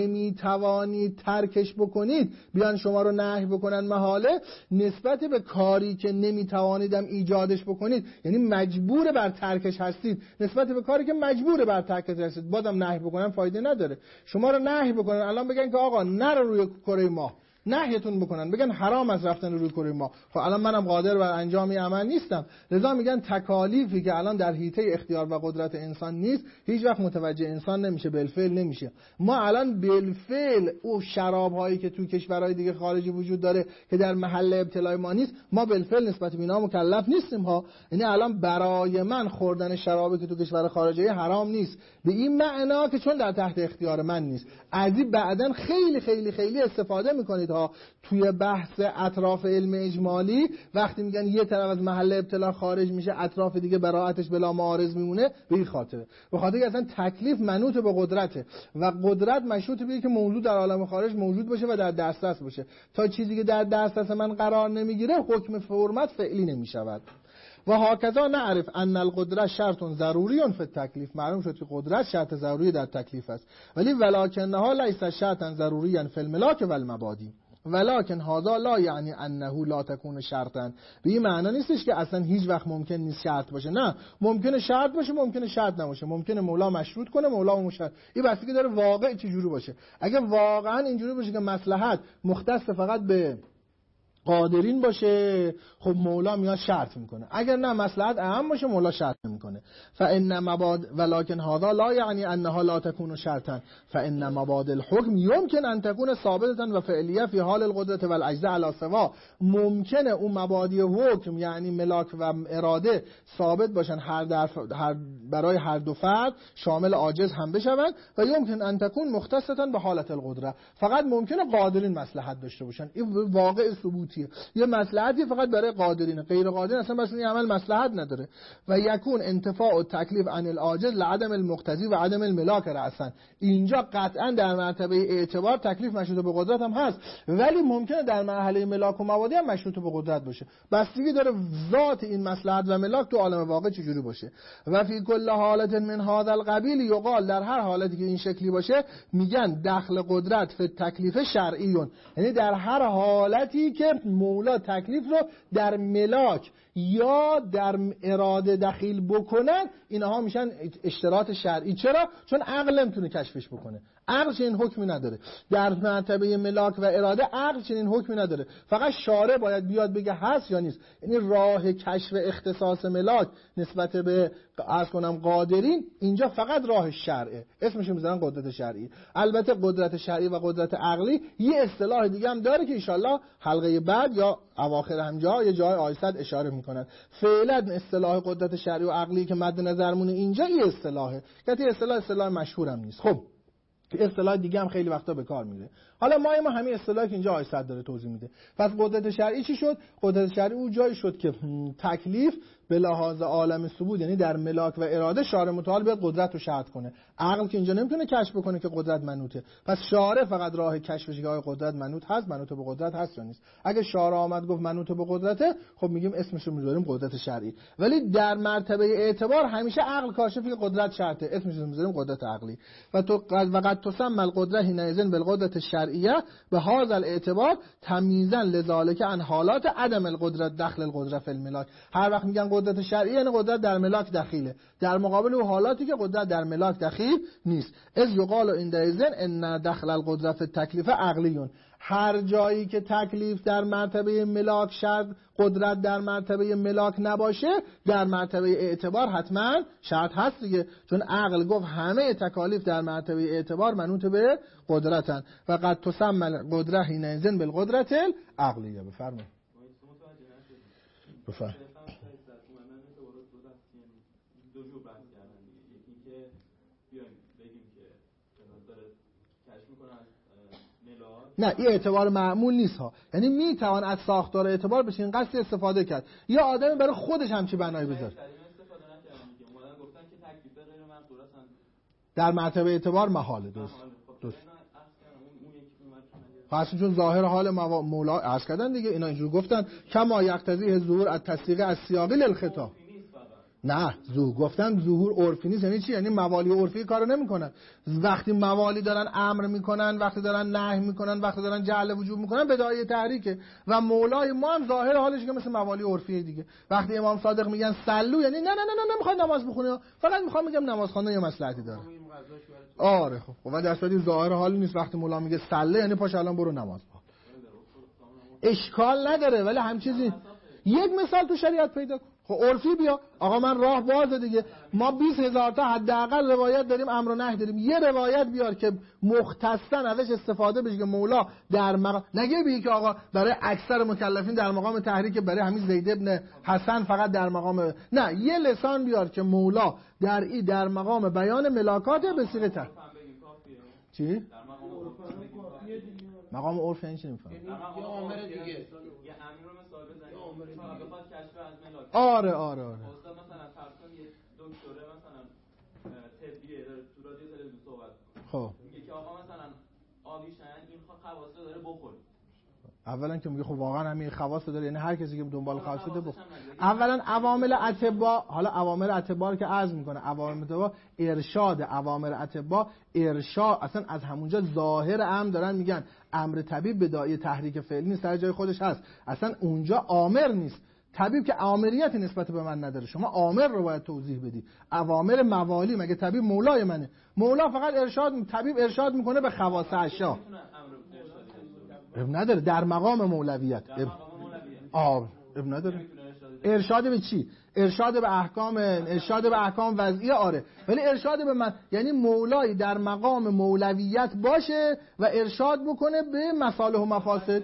S1: نمیتوانید ترکش بکنید بیان شما رو نهی بکنن محاله، نسبت به کاری که نمیتوانیدم ایجادش بکنید یعنی مجبور بر ترکش هستید، نسبت به کاری که مجبور بر ترکش هستید بازم نهی بکنن فایده نداره. شما رو نهی بکنن الان بگن که آقا نرو روی کره ماه، نهیتون بکنن بگن حرام از رفتن روی کره ماه، خب الان منم قادر بر انجام این عمل نیستم. لذا میگن تکالیفی که الان در حیطه اختیار و قدرت انسان نیست هیچ وقت متوجه انسان نمیشه، بالفعل نمیشه. ما الان بالفعل او شراب هایی که تو کشورهای دیگه خارجی وجود داره که در محل ابتلای ما نیست، ما بالفعل نسبت به اینا مکلف نیستیم ها. یعنی الان برای من خوردن شرابی که تو کشور خارجی حرام نیست به این معنا که چون در تحت اختیار من نیست. از این بعدن خیلی خیلی خیلی استفاده میکنید ها توی بحث اطراف علم اجمالی، وقتی میگن یه طرف از محل ابتلا خارج میشه اطراف دیگه براعتش بلا معارض میمونه، به این خاطره. به خاطر که اصلا تکلیف منوط به قدرته و قدرت مشروط به که موضوع در عالم خارج موجود باشه و در دسترس باشه. تا چیزی که در دسترس من قرار نمیگیره حکم فرمت فعلی نمیشود. و هکذا نعرف ان القدره شرط ضروری فی التکلیف. معلوم شد که قدرت شرط ضروری در تکلیف است، ولی ولکنها لیس شرطا ضروریا فی الملاک و المبادی. ولکن هذا لا یعنی انه لا تکون شرطا، به این معنی نیستش که اصلا هیچ وقت ممکن نیست شرط باشه. نه، ممکنه شرط باشه ممکنه شرط نباشه، ممکنه مولا مشروط کنه مولا مشرط. این بستگی داره واقع چه جوری باشه. اگه واقعا اینجوری باشه که مصلحت مختص فقط به قادرین باشه، خب مولا میاد شرط میکنه. اگر نه مصلحت اهم باشه مولا شرط نمیکنه. فان مباد ولکن هذا لا یعنی انها لا تكون شرطا فان مباد الحكم يمكن ان تكون ثابته و فعلیه فی حال القدرت والعجز علی سوا. ممکنه اون مبادی حکم یعنی ملاک و اراده ثابت باشن هر در هر برای هر دو فرد شامل عاجز هم بشون و یمکن ان تكون مختصه به حالت القدره. فقط ممکنه قادرین مصلحت داشته باشن. این واقع ثبوتیه. یه مصلحتی فقط برای قادرین، غیر قادرین اصلا بس این عمل مصلحت نداره. و یکون انتفاع التکلیف عن العاجز لعدم المقتضی و عدم الملاک رأسا. اینجا قطعا در مرتبه اعتبار تکلیف مشروط به قدرت هم هست، ولی ممکنه در مرحله ملاک و مبادی هم مشروط به قدرت باشه. بستگی داره ذات این مصلحت و ملاک تو عالم واقع چجوری باشه. و فی کل حالت من هذا القبیل یقال، در هر حالتی که این شکلی باشه میگن دخل قدرت فی تکلیف شرعیون، یعنی در هر حالتی که مولا تکلیف رو در ملاک یا در اراده دخیل بکنن اینها میشن اشتراط شرعی. چرا؟ چون عقل نمیتونه کشفش بکنه. عقل چنین حکمی نداره. در مرتبه ملاک و اراده عقل چنین حکمی نداره. فقط شارع باید بیاد بگه هست یا نیست. یعنی راه کشف اختصاص ملاک نسبت به عرض کنم قادرین اینجا فقط راه شرعه، اسمش میذارن قدرت شرعی. البته قدرت شرعی و قدرت عقلی یه اصطلاح دیگه هم داره که ان شاءالله حلقه بعد یا اواخر همجا یه جای آیصد اشاره میکنن. فعلا اصطلاح قدرت شرعی و عقلی که مد نظرمون اینجا یه اصطلاحه که این اصطلاح اصطلاح مشهورم نیست. خب اصطلاح دیگه هم خیلی وقتا به کار میره. حالا ما ما همین اصطلاحی که اینجا آیصد داره توضیح میده. پس قدرت شرعی چی شد؟ قدرت شرعی اون جایی شد که تکلیف به لحاظ عالم ثبوت، یعنی در ملاک و اراده شارع متعال بیاد قدرت رو شرط کنه. عقل که اینجا نمیتونه کشف بکنه که قدرت منوطه، پس شارع فقط راه کشفش که قدرت منوط هست، منوط به قدرت هست یا نیست. اگه شارع آمد گفت منوط به قدرته، خب میگیم اسمش رو میذاریم قدرت شرعی. ولی در مرتبه اعتبار همیشه عقل کاشفی که قدرت شرطه، اسمش رو میذاریم قدرت عقلی. و تو وقت تسمى القدره حينئذ بالقدرة الشرعیه به هذا الاعتبار تمییزا لذلك عن حالات عدم القدرت دخل القدره فی الملاک. هر وقت میگن قدرت شرعی یعنی قدرت در ملاک دخیله، در مقابل اون حالاتی که قدرت در ملاک دخیل نیست. از یقال عندئذ ان دخل القدره فی التکلیف عقلیون. هر جایی که تکلیف در مرتبه ملاک شرط، قدرت در مرتبه ملاک نباشه، در مرتبه اعتبار حتما شرط هست دیگه، چون عقل گفت همه تکالیف در مرتبه اعتبار منوط به قدرتن. و قد تسمى القدره حينئذ بالقدرة العقلیه. بفرمایید. بفرمایید. نه این اعتبار معمول نیست ها، یعنی میتوان از ساختار اعتبار به این قصد استفاده کرد. یا آدمی برای خودش همچی بنایی بذاره در مرتبه اعتبار محاله. درست درست خاصه چون ظاهر حال مولا عرض کردن دیگه، اینا اینجور گفتن کما یقتضی ظهور التصدیق از سیاقی للخطاب. نه ظهور گفتن ظهور عرفی نیست. یعنی چی؟ یعنی موالی عرفی کارو نمیکنن. وقتی موالی دارن امر میکنن، وقتی دارن نهی میکنن، وقتی دارن جعل وجوب میکنن، بدایه تحریکه. و مولای ما هم ظاهر حالش که مثل موالی عرفی دیگه. وقتی امام صادق میگن سلو یعنی نه نه نه نه نمیخواد نماز بخونه، فقط میخوام میگم نماز خواندن یه مصلحتی داره. آره خب و در صورتی ظاهر حال نیست. وقتی مولا میگه سله یعنی پاش الان برو نماز بخون. اشکال نداره، ولی هم چیزی یک مثال تو شریعت پیدا کن. خب عرفی بیا آقا من راه بازه دیگه، ما بیست هزار تا حداقل روایت داریم، امر و نهی داریم، یه روایت بیار که مختصاً ازش استفاده بشه که مولا در مقام، نگه بگی که آقا برای اکثر مکلفین در مقام تحریک، برای همین زید ابن حسن فقط در مقام، نه یه لسان بیار که مولا در ای در مقام بیان ملاکات به صیغه تر. چی؟ مقام عرف یعنی چی نمی‌فهمم.
S2: یه عامل دیگه، یه امیر
S3: مثال بزنید تا بخواد کشف از ملاک.
S1: آره آره آره.
S3: استاد مثلا فرض کن یه دکتره مثلا طبیه داره تو رادیو تلویزیون صحبت می‌کنه.
S1: خب
S3: میگه که آقا مثلا آبی شاید این خواص داره بخوره.
S1: اولا که میگه خب واقعا همین خواص داره، یعنی هر کسی که دنبال خواص ده بخ اولا عوامل اطباء، حالا عوامل اطباء که عرض میکنه، عوامل اطباء ارشاد، عوامل اطباء ارشاد، اصلا از همونجا ظاهر امر دارن میگن امر طبیب به داعی تحریک فعلی نیست، در جای خودش هست، اصلا اونجا آمر نیست. طبیب که آمریتی نسبت به من نداره، شما آمر رو باید توضیح بدی. اوامر موالی، مگه طبیب مولای منه؟ مولا فقط ارشاد، طبیب ارشاد میکنه به خواص اشیا، اب نداره در مقام مولویت. اب آه اب نداره. ارشاد به چی؟ ارشاد به احکام، ارشاد به احکام وضعی آره، ولی ارشاد به من یعنی مولایی در مقام مولویت باشه و ارشاد بکنه به مصالح و مفاسد.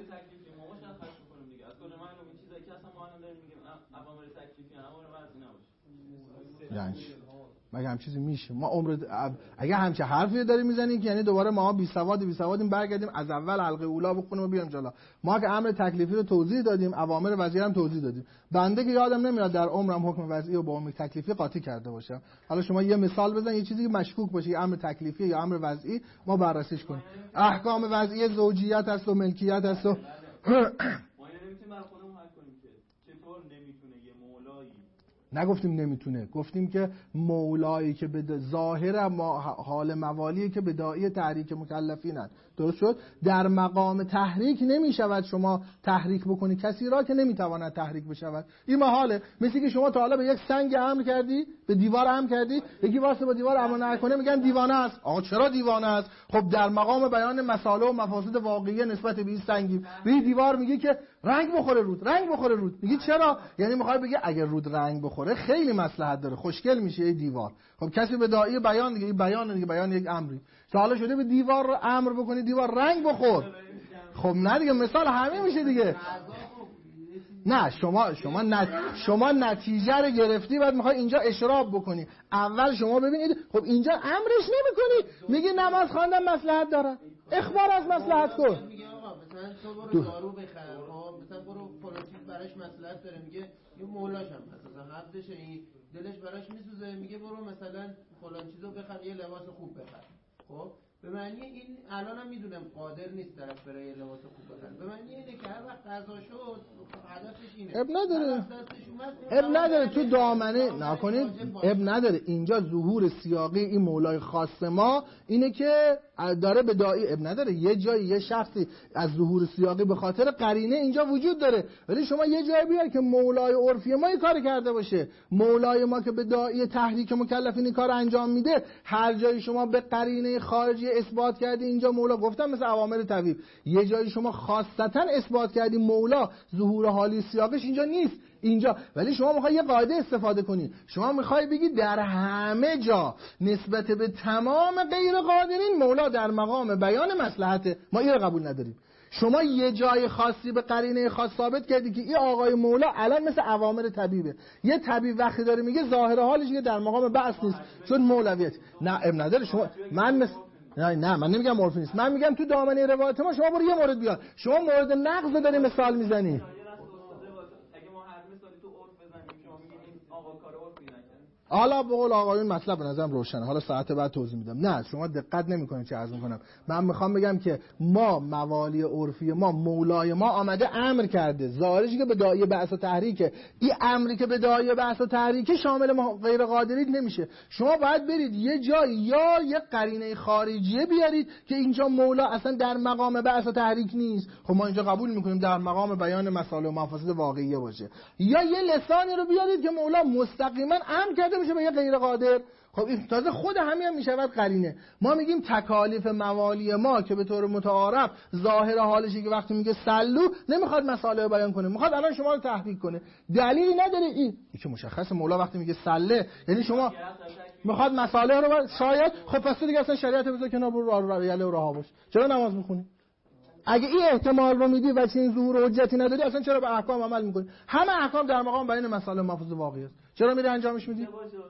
S1: یعنی مگه هم چیزی میشه؟ ما عمر اگه همچه حرفی داریم میزنیم که یعنی دوباره ما بی سواد بی سوادیم برگردیم از اول حلقه اولا بخونیم و بیام جلو. ما که امر تکلیفی رو توضیح دادیم، اوامر وضعی هم توضیح دادیم. بنده که یادم نمیاد در عمرم حکم وضعی و با امر تکلیفی قاطی کرده باشم. حالا شما یه مثال بزن، یه چیزی که مشکوک باشه، امر تکلیفی یا امر وضعی، ما بررسیش کنیم. احکام وضعی زوجیت است و ملکیت است و نگفتیم نمیتونه، گفتیم که مولایی که به ظاهر حال موالی که به داعی تحریک مکلفینن، درست شد؟ در مقام تحریک نمیشود شما تحریک بکنی کسی را که نمیتواند تحریک بشود. این محاله. مثل که شما تا حالا به یک سنگ امر کردی، به دیوار امر کردی، یکی واسه با دیوار امر نکنه میگن دیوانه است. آقا چرا دیوانه است؟ خب در مقام بیان مصالح و مفاسد واقعی نسبت به این سنگی، به دیوار میگی که رنگ بخوره رود، رنگ بخوره رود. میگی چرا؟ یعنی میخوای بگی اگر رود رنگ بخوره خیلی مصلحت داره، خوشگل میشه این دیوار. خب کسی به داعی بیان دیگه، این بیان دیگه، بیان یک امری. حالا شده به دیوار رو امر بکنی دیوار رنگ بخور. خب نه دیگه، مثال همین میشه دیگه. نه شما شما نت... شما نتیجه رو گرفتی، بعد میخوای اینجا اشراب بکنی. اول شما ببینید، خب اینجا امرش نمیکنی، میگی نماز خواندن مصلحت داره، اخبار از مصلحت کن.
S2: مثلا تو برو دارو بخر، مثلا برو فلان چیز براش مصلحت داره، میگه یه مولاش هم مثلا حدش این دلش براش میسوزه، میگه برو مثلا فلان چیزو بخر، یه لباس خوب بخر. خب به معنی این الانم میدونم قادر نیست طرف برای یه لباس خوب بخره، به معنی اینه که هر وقت قضا شد هدفش اینه.
S1: اب نداره، اب نداره تو دامنه نکنید، اب نداره. اینجا ظهور سیاقی این مولای خاص ما اینه که داره به داعی، اب نداره یه جایی یه شخصی از ظهور سیاقی به خاطر قرینه اینجا وجود داره، ولی شما یه جایی بیای که مولای عرفی ما این کار کرده باشه، مولای ما که به داعی تحریک مکلفین این کار انجام میده، هر جایی شما به قرینه خارجی اثبات کردی اینجا مولا، گفتم مثل اوامر طبیب، یه جایی شما خاصتا اثبات کردی مولا ظهور حالی سیاقش اینجا نیست اینجا، ولی شما میخوای یه قاعده استفاده کنی، شما میخوای بگی در همه جا نسبت به تمام غیر قادرین مولا در مقام بیان مصلحت، ما این رو قبول نداریم. شما یه جای خاصی به قرینه خاص ثابت کردی که این آقای مولا الان مثل اوامر طبیبه، یه طبیب وقتی داره میگه ظاهر حالش که در مقام بعث نیست چون مولویت، نه اب نداره. شما من مثل نه نه من نمیگم مورفی نیست، من میگم تو دامنه روایت ما شما برو یه مورد بیار، شما مورد نقض داری مثال میزنی. حالا به قول آقایون مطلب به نظرم روشنه، حالا ساعت بعد توضیح میدم. نه شما دقت نمیکنید چه عرض میکنم. من میخوام بگم که ما موالی عرفی ما مولای ما آمده امر کرده، ظاهرش که به داعی بعث و تحریکه، این امری که به داعی بعث و تحریکه شامل ما غیر قادرین نمیشه. شما باید برید یه جایی یا یه قرینه خارجیه بیارید که اینجا مولا اصلا در مقام بعث و تحریک نیست. خب ما اینجا قبول میکنیم در مقام بیان مصالح و مفاسد واقعیه باشه، یا یه لسانی رو بیارید که مولا مستقیما امر کرده میشه به یه غیر قادر. خب این تازه خود همین هم میشود قرینه. ما میگیم تکالیف موالی ما که به طور متعارف ظاهر حالشی که وقتی میگه سلو نمیخواد مصالح بیان کنه، میخواد الان شما رو تحریک کنه، دلیلی نداره. این این که مشخصه مولا وقتی میگه سله یعنی شما میخواد مصالح رو شاید. خب پس تو دیگه اصلا شریعت بذار کنار، برو راه راه یله راه باش، چرا نماز میخونی؟ اگه این احتمال رو میدی و چین ظهور حجتی نداری اصلا چرا به احکام عمل میکنی؟ همه احکام در مقام بیان مصالح مفاسد واقعی است، چرا میری انجامش میدی؟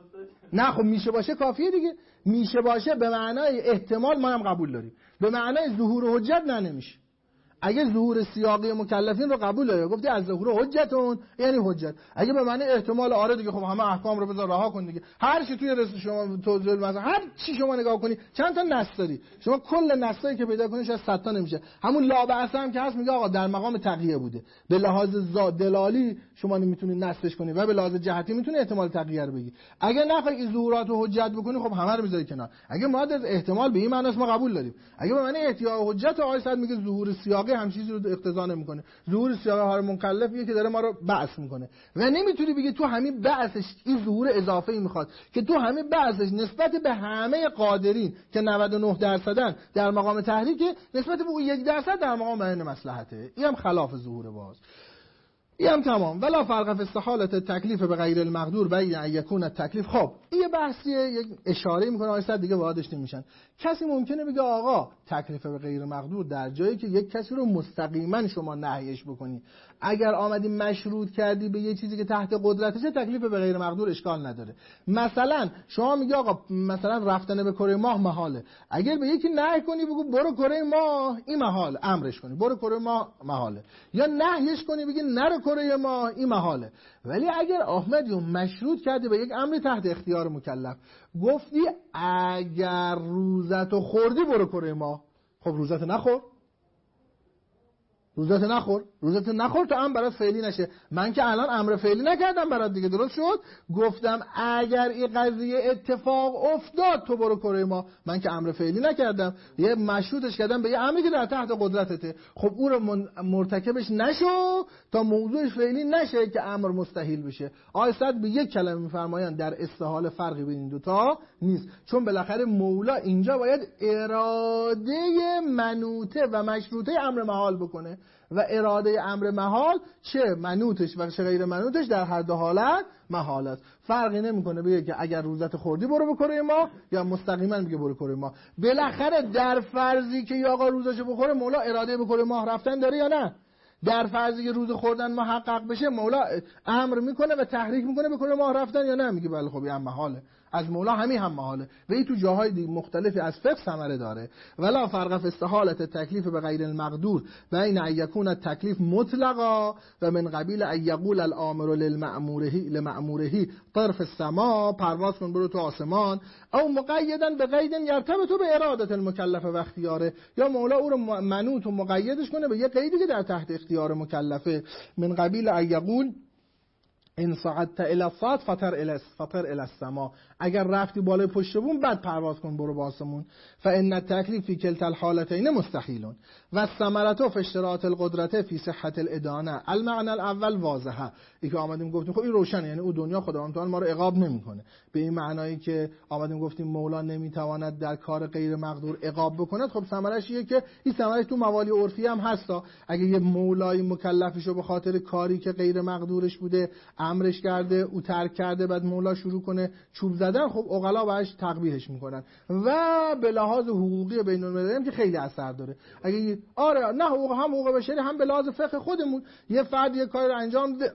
S1: نه خب میشه باشه کافیه دیگه. میشه باشه به معنای احتمال ما هم قبول داریم، به معنای ظهور حجت نه نمیشه. اگه ظهور سیاقی مکلفین رو قبول داری، گفتی از ظهور حجتون یعنی حجت. اگه به معنی احتمال آره دیگه، خب همه احکام رو بذار رها کن دیگه. هر چی توی رسل شما توضیح مثلا هر چی شما نگاه کنی چند تا نص داری، شما کل نصایی که پیدا کنی شاید صد تا نمیشه. همون لا بأس هم که هست میگه آقا در مقام تقیه بوده، به لحاظ دلالی شما نمیتونی نصش کنی و به لحاظ جهتی میتونی احتمال تقیه رو بگی. اگه نخوای ظهورات و حجت بکنی خب همه رو میذاری کنار. اگه ما از احتمال به این معنی ما قبول داریم، اگه به معنی احتیاط و حجت آقای صد میگه ظهور سیاقی هم چیزی رو اقتضا نمیکنه، ظهور سیاقی هر مکلفیه که داره ما رو بعث میکنه و نمیتونی بگی تو همین بعثش این ظهور اضافه‌ای میخواد که تو همین بعثش نسبت به همه قادرین که نود و نه درصدن در مقام تحریک، نسبت به اون یک درصد در مقام بیان مصلحته. این هم خلاف ظهور باز. این هم تمام. ولا فرق فی استحالت تکلیف به غیر المقدور بین ان یکون التکلیف. خب این بحثیه، یک اشاره میکنه آیه دیگه واردش نمیشن. کسی ممکنه بگه آقا تکلیف به غیر مقدور در جایی که یک کسی رو مستقیما شما نهیش بکنی، اگر آمدی مشروط کردی به یه چیزی که تحت قدرتشه، تکلیف به غیر مقدور اشکال نداره. مثلا شما میگی آقا مثلا رفتن به کره ماه محاله، اگر به یکی نهی کنی بگو برو کره ماه، این محال، امرش کنی برو کره ماه محاله، یا نهیش کنی بگی نرو کره ماه، این محاله. ولی اگر احمدی مشروط کردی به یک امر تحت اختیار مکلف، گفتی اگر روزتو خوردی برو کره ماه، خب روزت نخور، روزت نخور، روزت نخور تا امر برات فعلی نشه. من که الان امر فعلی نکردم برات دیگه، درست شد؟ گفتم اگر این قضیه اتفاق افتاد تو برو کره ما، من که امر فعلی نکردم، یه مشروطش کردم به یه امری که در تحت قدرتته. خب او رو مرتکبش نشو تا موضوعش فعلی نشه که امر مستحیل بشه. آیه صد به یک کلمه میفرمایند در استحاله فرقی بین این دوتا نیست، چون بالاخره مولا اینجا باید اراده منوطه و مشروطه امر محال بکنه و اراده امر محال چه منوطش و چه غیر منوطش در هر دو حالت محال است. فرقی نمیکنه بگه که اگر روزت خوردی برو به کره ما، یا مستقیما بگه برو کره ما. بالاخره در فرضی که آقا روزشو بخوره، مولا اراده به کره ماه رفتن داره یا نه؟ در فرضی که روز خوردن محقق بشه، مولا امر میکنه و تحریک میکنه به کره ماه رفتن یا نه؟ میگه بله خب این هم محاله، از مولا همین هم محاله. و این تو جاهای دیگه مختلفی از فقه ثمره داره. ولا فرق فی استحالت تکلیف به غیر المقدور بین ان یکون التکلیف مطلقا و من قبیل ان یقول الامر للمأموره لمأموره طرف السما، پرواز کن برو تو آسمان، او مقیدا به قید یرتبط به اراده المکلف و اختیاره، یا مولا او رو منوط و مقیدش کنه به یه قیدی که در تحت اختیار مکلفه. من قبیل ان یقول ان صعدت الى الصاد فطر الى فطر الى السما، اگر رفتی بالای پشت بوم بعد پرواز کن برو به آسمون. فان التکلیف فی کلتا الحالتین مستحیل و الثمره فی اشتراط القدرت فی صحت الادانه. المعنى الاول واضحه، این که آمدیم گفتیم خب این روشنه، یعنی او دنیا خداوند ما رو عقاب نمیکنه، به این معنایی که آمدیم گفتیم مولا نمیتواند در کار غیر مقدور عقاب بکند. خب ثمرش اینه که این ثمرش تو موالی عرفی هم هستا. اگه یه مولای مکلفشو به خاطر کاری که غیر مقدورش بوده امرش کرده، او ترک کرده، بعد مولا شروع کنه چوب زدن، خب عقلا بهش تقبیحش میکنن و به لحاظ حقوقی بین المللی که خیلی اثر داره. اگه آره نه حقوق هم حقوق بشری هم به لحاظ فقه خودمون، یه فرد یه کاری رو انجام ده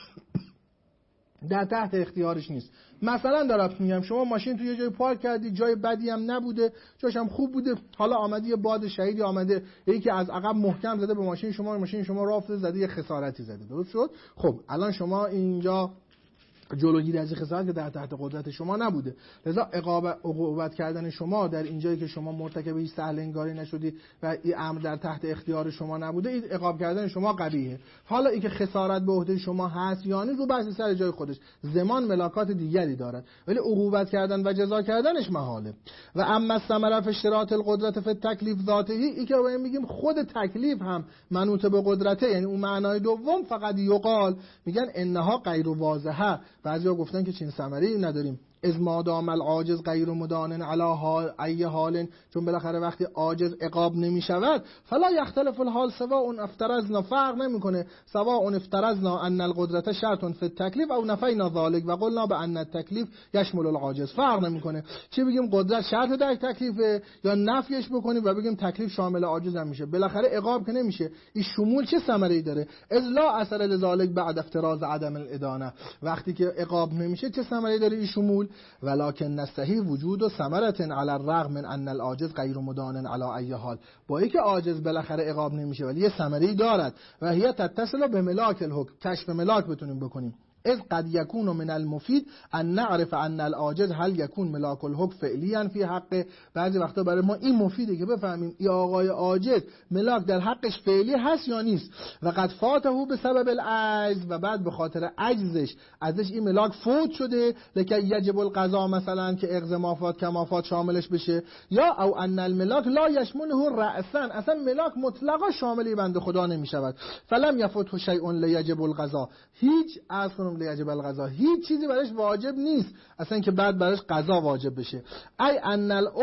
S1: در تحت اختیارش نیست. مثلا دارم میگم شما ماشین تو یه جای پارک کردی، جای بدی هم نبوده، جاش هم خوب بوده، حالا آمده یه باد شدیدی آمده، یکی از عقب محکم زده به ماشین شما، ماشین شما راه افتاده زده، یه خسارتی زده، درست شد؟ خب الان شما اینجا جلوگیری از خسارت که در تحت قدرت شما نبوده، لذا عقاب عقوبت کردن شما در اینجایی که شما مرتکب هیچ سهل انگاری نشدی و این امر در تحت اختیار شما نبوده، این عقاب کردن شما قبیحه. حالا این که خسارت به عهده شما هست یعنی رو بحث سر جای خودش، زمان ملاکات دیگری دارد، ولی عقوبت کردن و جزا کردنش محاله. و اما ثمره فی اشتراط القدرت فی تکلیف ذاته، این که میگیم خود تکلیف هم منوط به قدرته، یعنی اون معنای دوم فقط یقال میگن انها غیر واضحه. بعضیا گفتن که چین ثمره‌ای نداریم، از ما دام العاجز غیر مدان علی حال ای حال، چون بالاخره وقتی عاجز عقاب نمی شود، فلا یختلف الحال سواء افترضنا، فرق نمیکنه سواء افترضنا ان القدرت شرط فی التکلیف او نفینا ذلك و قلنا بان التکلیف یشمل العاجز. فرق نمیکنه چی بگیم قدرت شرط در تکلیفه یا نفیش بکنیم و بگیم تکلیف شامل عاجز هم میشه، بالاخره عقاب که نمیشه. این شمول چه ثمره‌ای داره؟ از لا اثر لذلك بعد افتراض عدم الادانه، وقتی که عقاب نمیشه چه ثمره‌ای داره این شمول؟ ولکن نستحی وجود و ثمرة علی الرغم من ان العاجز غیر مدان علی ای حال، با اینکه عاجز بالاخره عقاب نمیشه ولی یه ثمره‌ای دارد و هي تتصل به ملاک الحکم، کشف ملاک بتونیم بکنیم. از قد یکون من المفید ان نعرف ان العاجز هل یکون ملاک الحکم فعلیا فی حقه. بعضی وقتا برای ما این مفیده که بفهمیم این آقای عاجز ملاک در حقش فعلی هست یا نیست. و قد فاته به سبب العجز، و بعد به خاطر عجزش ازش این ملاک فوت شده، لکه یجب القضا مثلا که اغض مافات کمافات شاملش بشه، یا او ان الملاک لا یشمله رأسا، اصلا ملاک مطلقا شاملی بنده خدا نمیشود. فلم یفوت شیء لیجب القضا، هیچ اصلا لیجب القضا، هیچ چیزی براش واجب نیست اصلا که بعد براش قضا واجب بشه. ای ان العرف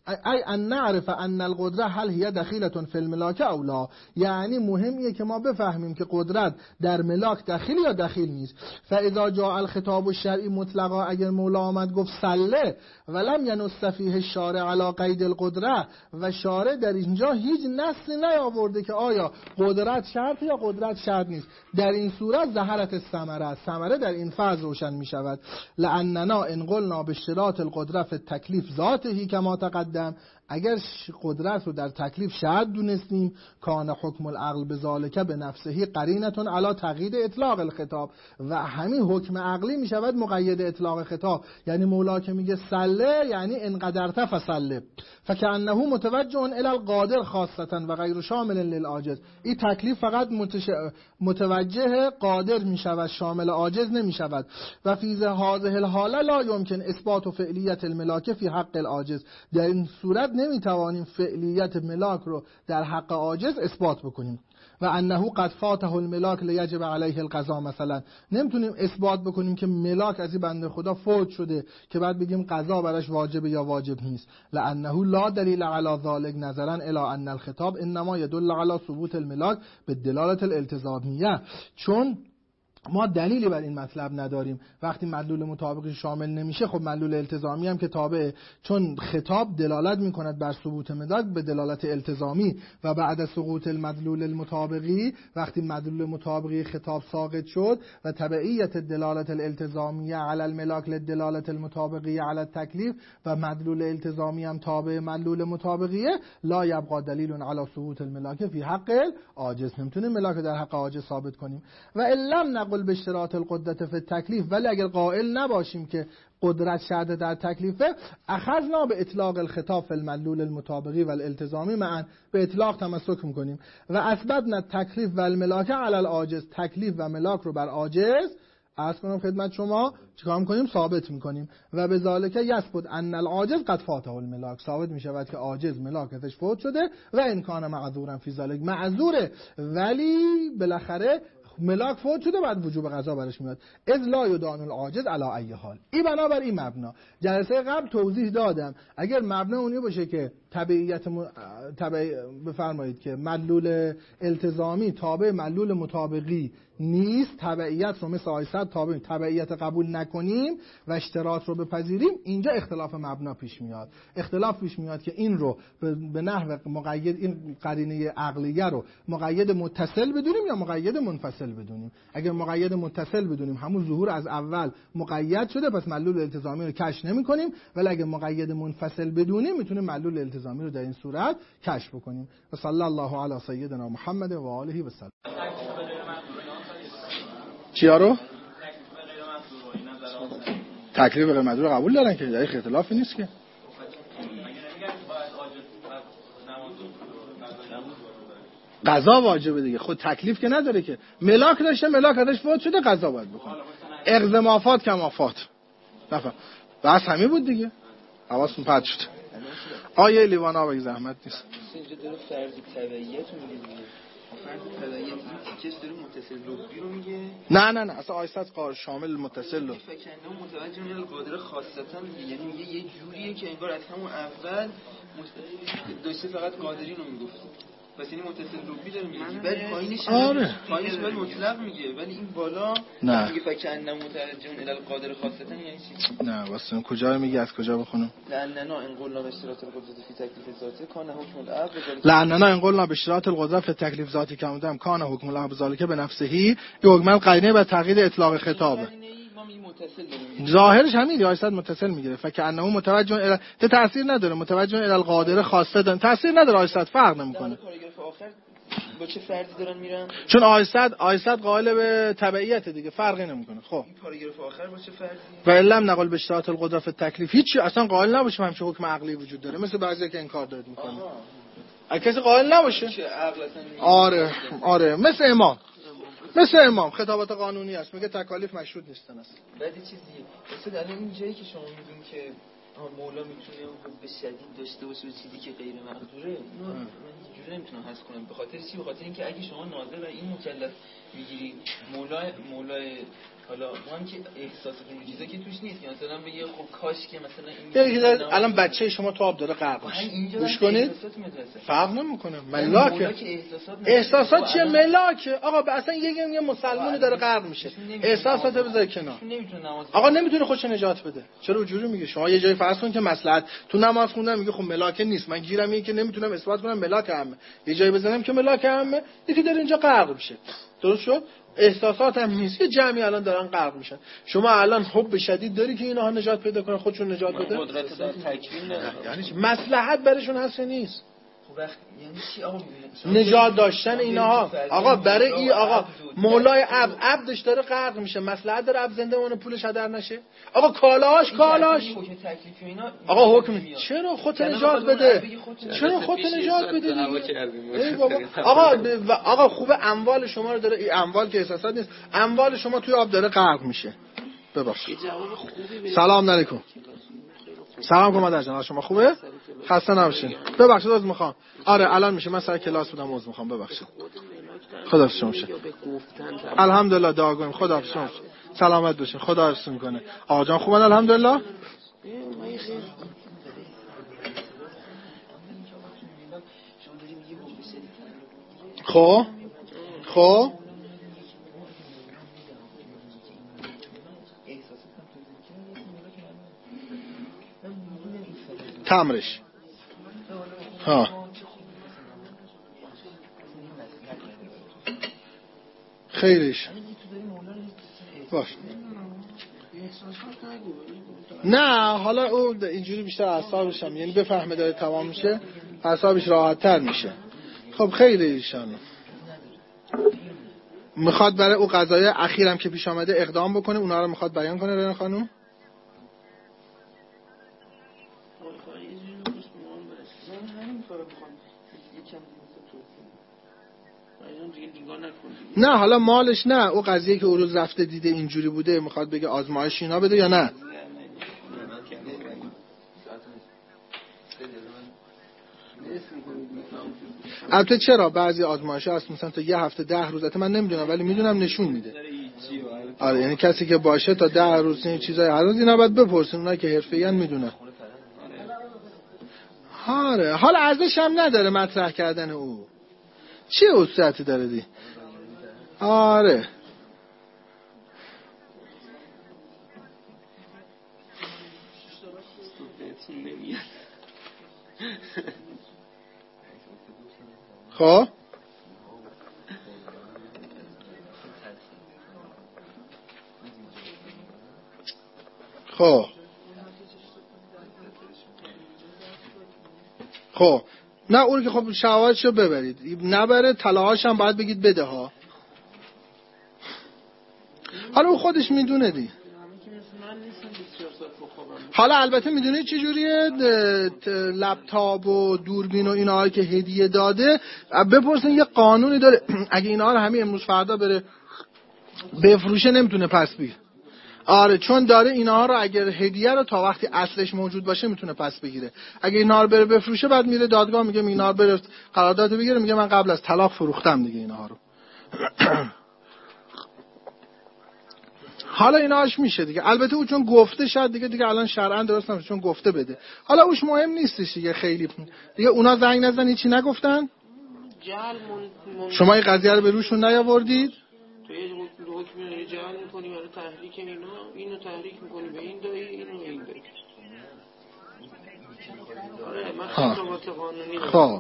S1: ای ان نعرف ان القدره هل هي دخیله فی الملاک او لا، یعنی مهمیه که ما بفهمیم که قدرت در ملاک دخیل یا دخیل نیست. فاذا جاء الخطاب الشرعی مطلقا، اگر مولا آمد گفت سله ولم ینص فیه الشارع علی قید القدره، و شارع در اینجا هیچ نصی نیاورده که آیا قدرت شرط یا قدرت شرط نیست، در این صورت ظهرت الثمره، ثمره در این فاز روشن می شود. لاننا ان قلنا باشتراط القدره فی التکلیف ذاته کما تقدم، اگر قدرت رو در تکلیف شرط دونستیم، کان حکم العقل بذالک به نفسه قرینتون علی تقیید اطلاق الخطاب، و همین حکم عقلی می شود مقید اطلاق خطاب. یعنی مولا که میگه سله یعنی انقدرت فسله، فکأنه متوجه الی القادر خاصتا و غیر شامل للعاجز، این تکلیف فقط متش... متوجه قادر می شود، شامل عاجز نمی شود. و فی هذه الحاله لا یمکن اثبات فعلیت الملاک فی حق العاجز، در این صورت نمیتوانیم فعلیت ملاک رو در حق عاجز اثبات بکنیم. و انه قد فاته الملاک لیجب علیه القضا، مثلا نمیتونیم اثبات بکنیم که ملاک از این بنده خدا فوت شده که بعد بگیم قضا براش واجب یا واجب نیست. لانه لا دلیل علی ذلک نظرا الی ان الخطاب انما يدل علی ثبوت الملاک بالدلاله الالتزامیه، چون ما دلیلی بر این مطلب نداریم. وقتی مدلول مطابقی شامل نمیشه، خب مدلول التزامی هم که تابعه، چون خطاب دلالت میکند بر ثبوت ملاک به دلالت التزامی، و بعد از سقوط المدلول المطابقی، وقتی مدلول مطابقی خطاب ساقط شد و تبعیت دلالت الالتزامیه علی الملاک لدلالت المطابقی علی التکلیف، و مدلول التزامی هم تابع مدلول مطابقیه، لا یبقى دلیل علی ثبوت الملاک فی حق العاجز، نمیتونیم ملاک در حق عاجز ثابت کنیم. و علم نقل به اشتراط القدرت فی التکلیف، ولی اگر قائل نباشیم که قدرت شرط در تکلیفه، اخذنا به اطلاق الخطاب فی المدلول المطابقی و الالتزامی معا، به اطلاق تمسک میکنیم. و اثبتنا تکلیف و الملاک علی العاجز، تکلیف و ملاک رو بر عاجز عرض کنم خدمت شما چیکار میکنیم؟ ثابت میکنیم. و به ذالک یثبت ان العاجز قد فاته الملاک، ثابت میشود که عاجز ملاک ازش فوت شده، و ان کان معذورا فی ذلک، معذوره ولی بالاخره ملاک فوت شده، بعد وجوب قضا برش میاد. اذ لا یدان العاجز علی ای حال. این بنابر این مبنا جلسه قبل توضیح دادم، اگر مبنا اونی باشه که تبعیت م... تبع... بفرمایید که مدلول التزامی تابع مدلول مطابقی نیست، تبعیت رو مثل آیصد تابع تبعیت قبول نکنیم و اشتراط رو بپذیریم، اینجا اختلاف مبنا پیش میاد. اختلاف پیش میاد که این رو به نحو مقید، این قرینه عقلیه رو مقید متصل بدونیم یا مقید منفصل بدونیم. اگر مقید متصل بدونیم همون ظهور از اول مقید شده، پس مدلول التزامی رو کشف نمی‌کنیم، ولی اگر مقید منفصل بدونیم میتونیم مدلول التزامی رو در این صورت کشف بکنیم. و صلی الله علی سیدنا محمد و آله و سلم. چیا رو؟ تکلیف غیر مدلول قبول دارن که در اختلافی نیست که. قضا واجبه دیگه، خود تکلیف که نداره که. ملاک داشته، ملاک ازش فوت شده، قضا باید بکنه. اغض مافات کمافات. نفهم. بس همین بود دیگه. حواستون پرت شد. آیه لیوان آب زحمت نیست.
S4: اینجا داره فرض تبعیت رو میگه دیگه. فرض تبعیت این تیکش داره متصل لفظی رو میگه.
S1: نه نه نه، اصلا آیه قار شامل متصل لفظ.
S4: فکر کنم متوجه میشه القادر خاصتا میگه، یعنی میگه یه جوریه که انگار از همون اول داشته فقط قادرین رو میگفت. پس این متصل لفظی داره میگه. بعد پایینش
S1: آره.
S4: پایینش بعد مطلق میگه، ولی این بالا
S1: نه.
S4: میگه فکر کنم متوجه الی القادر خاصتا، یعنی چی؟
S1: نه واسه کجا میگه، از کجا بخونم؟
S4: لعننا ان قلنا باشتراط القدرت فی تکلیف ذاتی کان حکم الاب
S1: لعننا ان قلنا باشتراط القدرت فی تکلیف ذاتی که بودم کان حکم الله بذالک به نفسه، حکم قرینه به تغییر اطلاق خطابه. ظاهرش همین یا صد متصل میگیره. فکر انه متوجه الی ته تاثیر نداره، متوجه الی القادر خاصه داره، تاثیر نداره، آیصد فرق نمیکنه.
S4: با چه فردی دارن میرن؟
S1: چون آیصد آیصد قائل به تبعیت دیگه، فرقی نمیکنه. خب
S4: این پاراگراف آخر با چه فردی؟
S1: و علم نقل به اشتراط القدرت تکلیف، هیچ اصلا قائل نباشه همش حکم عقلی وجود داره، مثل بعضیا که انکار دارید میکنه. اگه کسی قائل نباشه
S4: چه عقل اصلا؟
S1: آره آره، مثل امام مثل امام خطابات قانونی است، میگه تکالیف مشروط نیستن است.
S4: بعد چیزی اصلا الان این جایی که شما میگین که مولا میتونه به شدید داشته باشه چیزی که غیر مقدوره، من اینجوری نمیتونم حس کنم. به خاطر چی؟ به خاطر اینکه اگه شما ناظر و این مکلف میگیری، مولا مولا حالا ما هم که احساس این چیزا که توش نیست که مثلا بگه خب کاش که مثلا این
S1: یعنی الان بچه شما تو آب داره غرق میشه گوش کنید فرق نمیکنه ملاک احساسات چیه ملاکه آقا اصلا یه یه مسلمانی داره غرق میشه احساسات بذار کنار آقا نمیتونه خودش نجات بده چرا اونجوری میگه شما یه جای فرض کن که مصلحت تو نماز خوندن میگه خب ملاک نیست من گیرم اینه که نمیتونم اثبات کنم ملاک همه یه جایی بزنم که ملاک همه یکی داره اینجا غرق میشه درست شد احساسات هم نیست یه جمعی الان دارن غرق میشن شما الان حب شدید داری که اینها نجات پیدا کنن خودشون نجات بده
S4: قدرت داره تکوین نداره
S1: یعنی چی مصلحت برشون هست نیست
S4: خب وقت یعنی چی آقا
S1: نجات داشتن اینها آقا برای این آقا مولای عبد عبدش داره غرق میشه مصلحت داره عبد زنده مونه پولش هدر نشه آقا کالاش کالاش آقا حکم چرا خودت نجات بده چرا خودت نجات بده ای بابا آقا آقا خوبه اموال شما رو داره این اموال که احساسات نیست اموال شما توی آب داره غرق میشه ببخشید سلام علیکم سلام کنم مادر جان شما خوبه خسته نباشین ببخشید عذر میخوام آره الان میشه من سر کلاس بودم عذر میخوام ببخشید خدا حافظ شما شه الحمدلله دعا کنیم خدا حافظ شما سلامت باشین خدا حفظ کنه آقا جان خوبن الحمدلله خب خب تمرش ها خیرش باش نه حالا او اینجوری بیشتر اعصابش هم یعنی بفهمه داره تمام میشه اعصابش راحت تر میشه خب خیلی ایشان میخواد برای او قضایای اخیرم که پیش آمده اقدام بکنه اونا رو میخواد بیان کنه رن خانم نه حالا مالش نه او قضیه که او روز رفته دیده اینجوری بوده میخواد بگه آزمایش اینا بده یا نه البته چرا بعضی آزمایش‌ها هست مثلا تا یه هفته ده روز البته من نمیدونم ولی میدونم نشون میده آره یعنی کسی که باشه تا ده روز این چیزای هر روز اینا باید بپرسین اونایی که حرفه‌این میدونن آره حالا ارزش هم نداره مطرح کردن او چه وسعتی داره دی آره خب خب خب نه اون که خب شواهدشو ببرید نبره طلاهاش هم باید بگید بده ها حالا او خودش میدونه دی حالا البته میدونید چه جوریه لپتاپ و دوربین و اینا که هدیه داده بپرسین یه قانونی داره اگه اینا رو همین امروز فردا بره بفروشه نمیتونه پس بگیره آره چون داره اینا رو اگر هدیه رو تا وقتی اصلش موجود باشه میتونه پس بگیره اگه اینا رو بره بفروشه بعد میره دادگاه میگه اینا رو بره قرارداد بگیره میگه من قبل از طلاق فروختم دیگه اینا رو حالا ایناش میشه دیگه البته او چون گفته شد دیگه دیگه الان شرعاً درست نمیشه چون گفته بده حالا اوش مهم نیستش دیگه خیلی دیگه اونا زنگ نزن هیچی نگفتن شما این قضیه رو به روشون نیاوردید
S2: تو یه حکمی جعل میکنی برای تحریک اینا اینو تحریک میکنی به این دایی اینو به این دایی آره من خطابات قانونی رو
S1: خب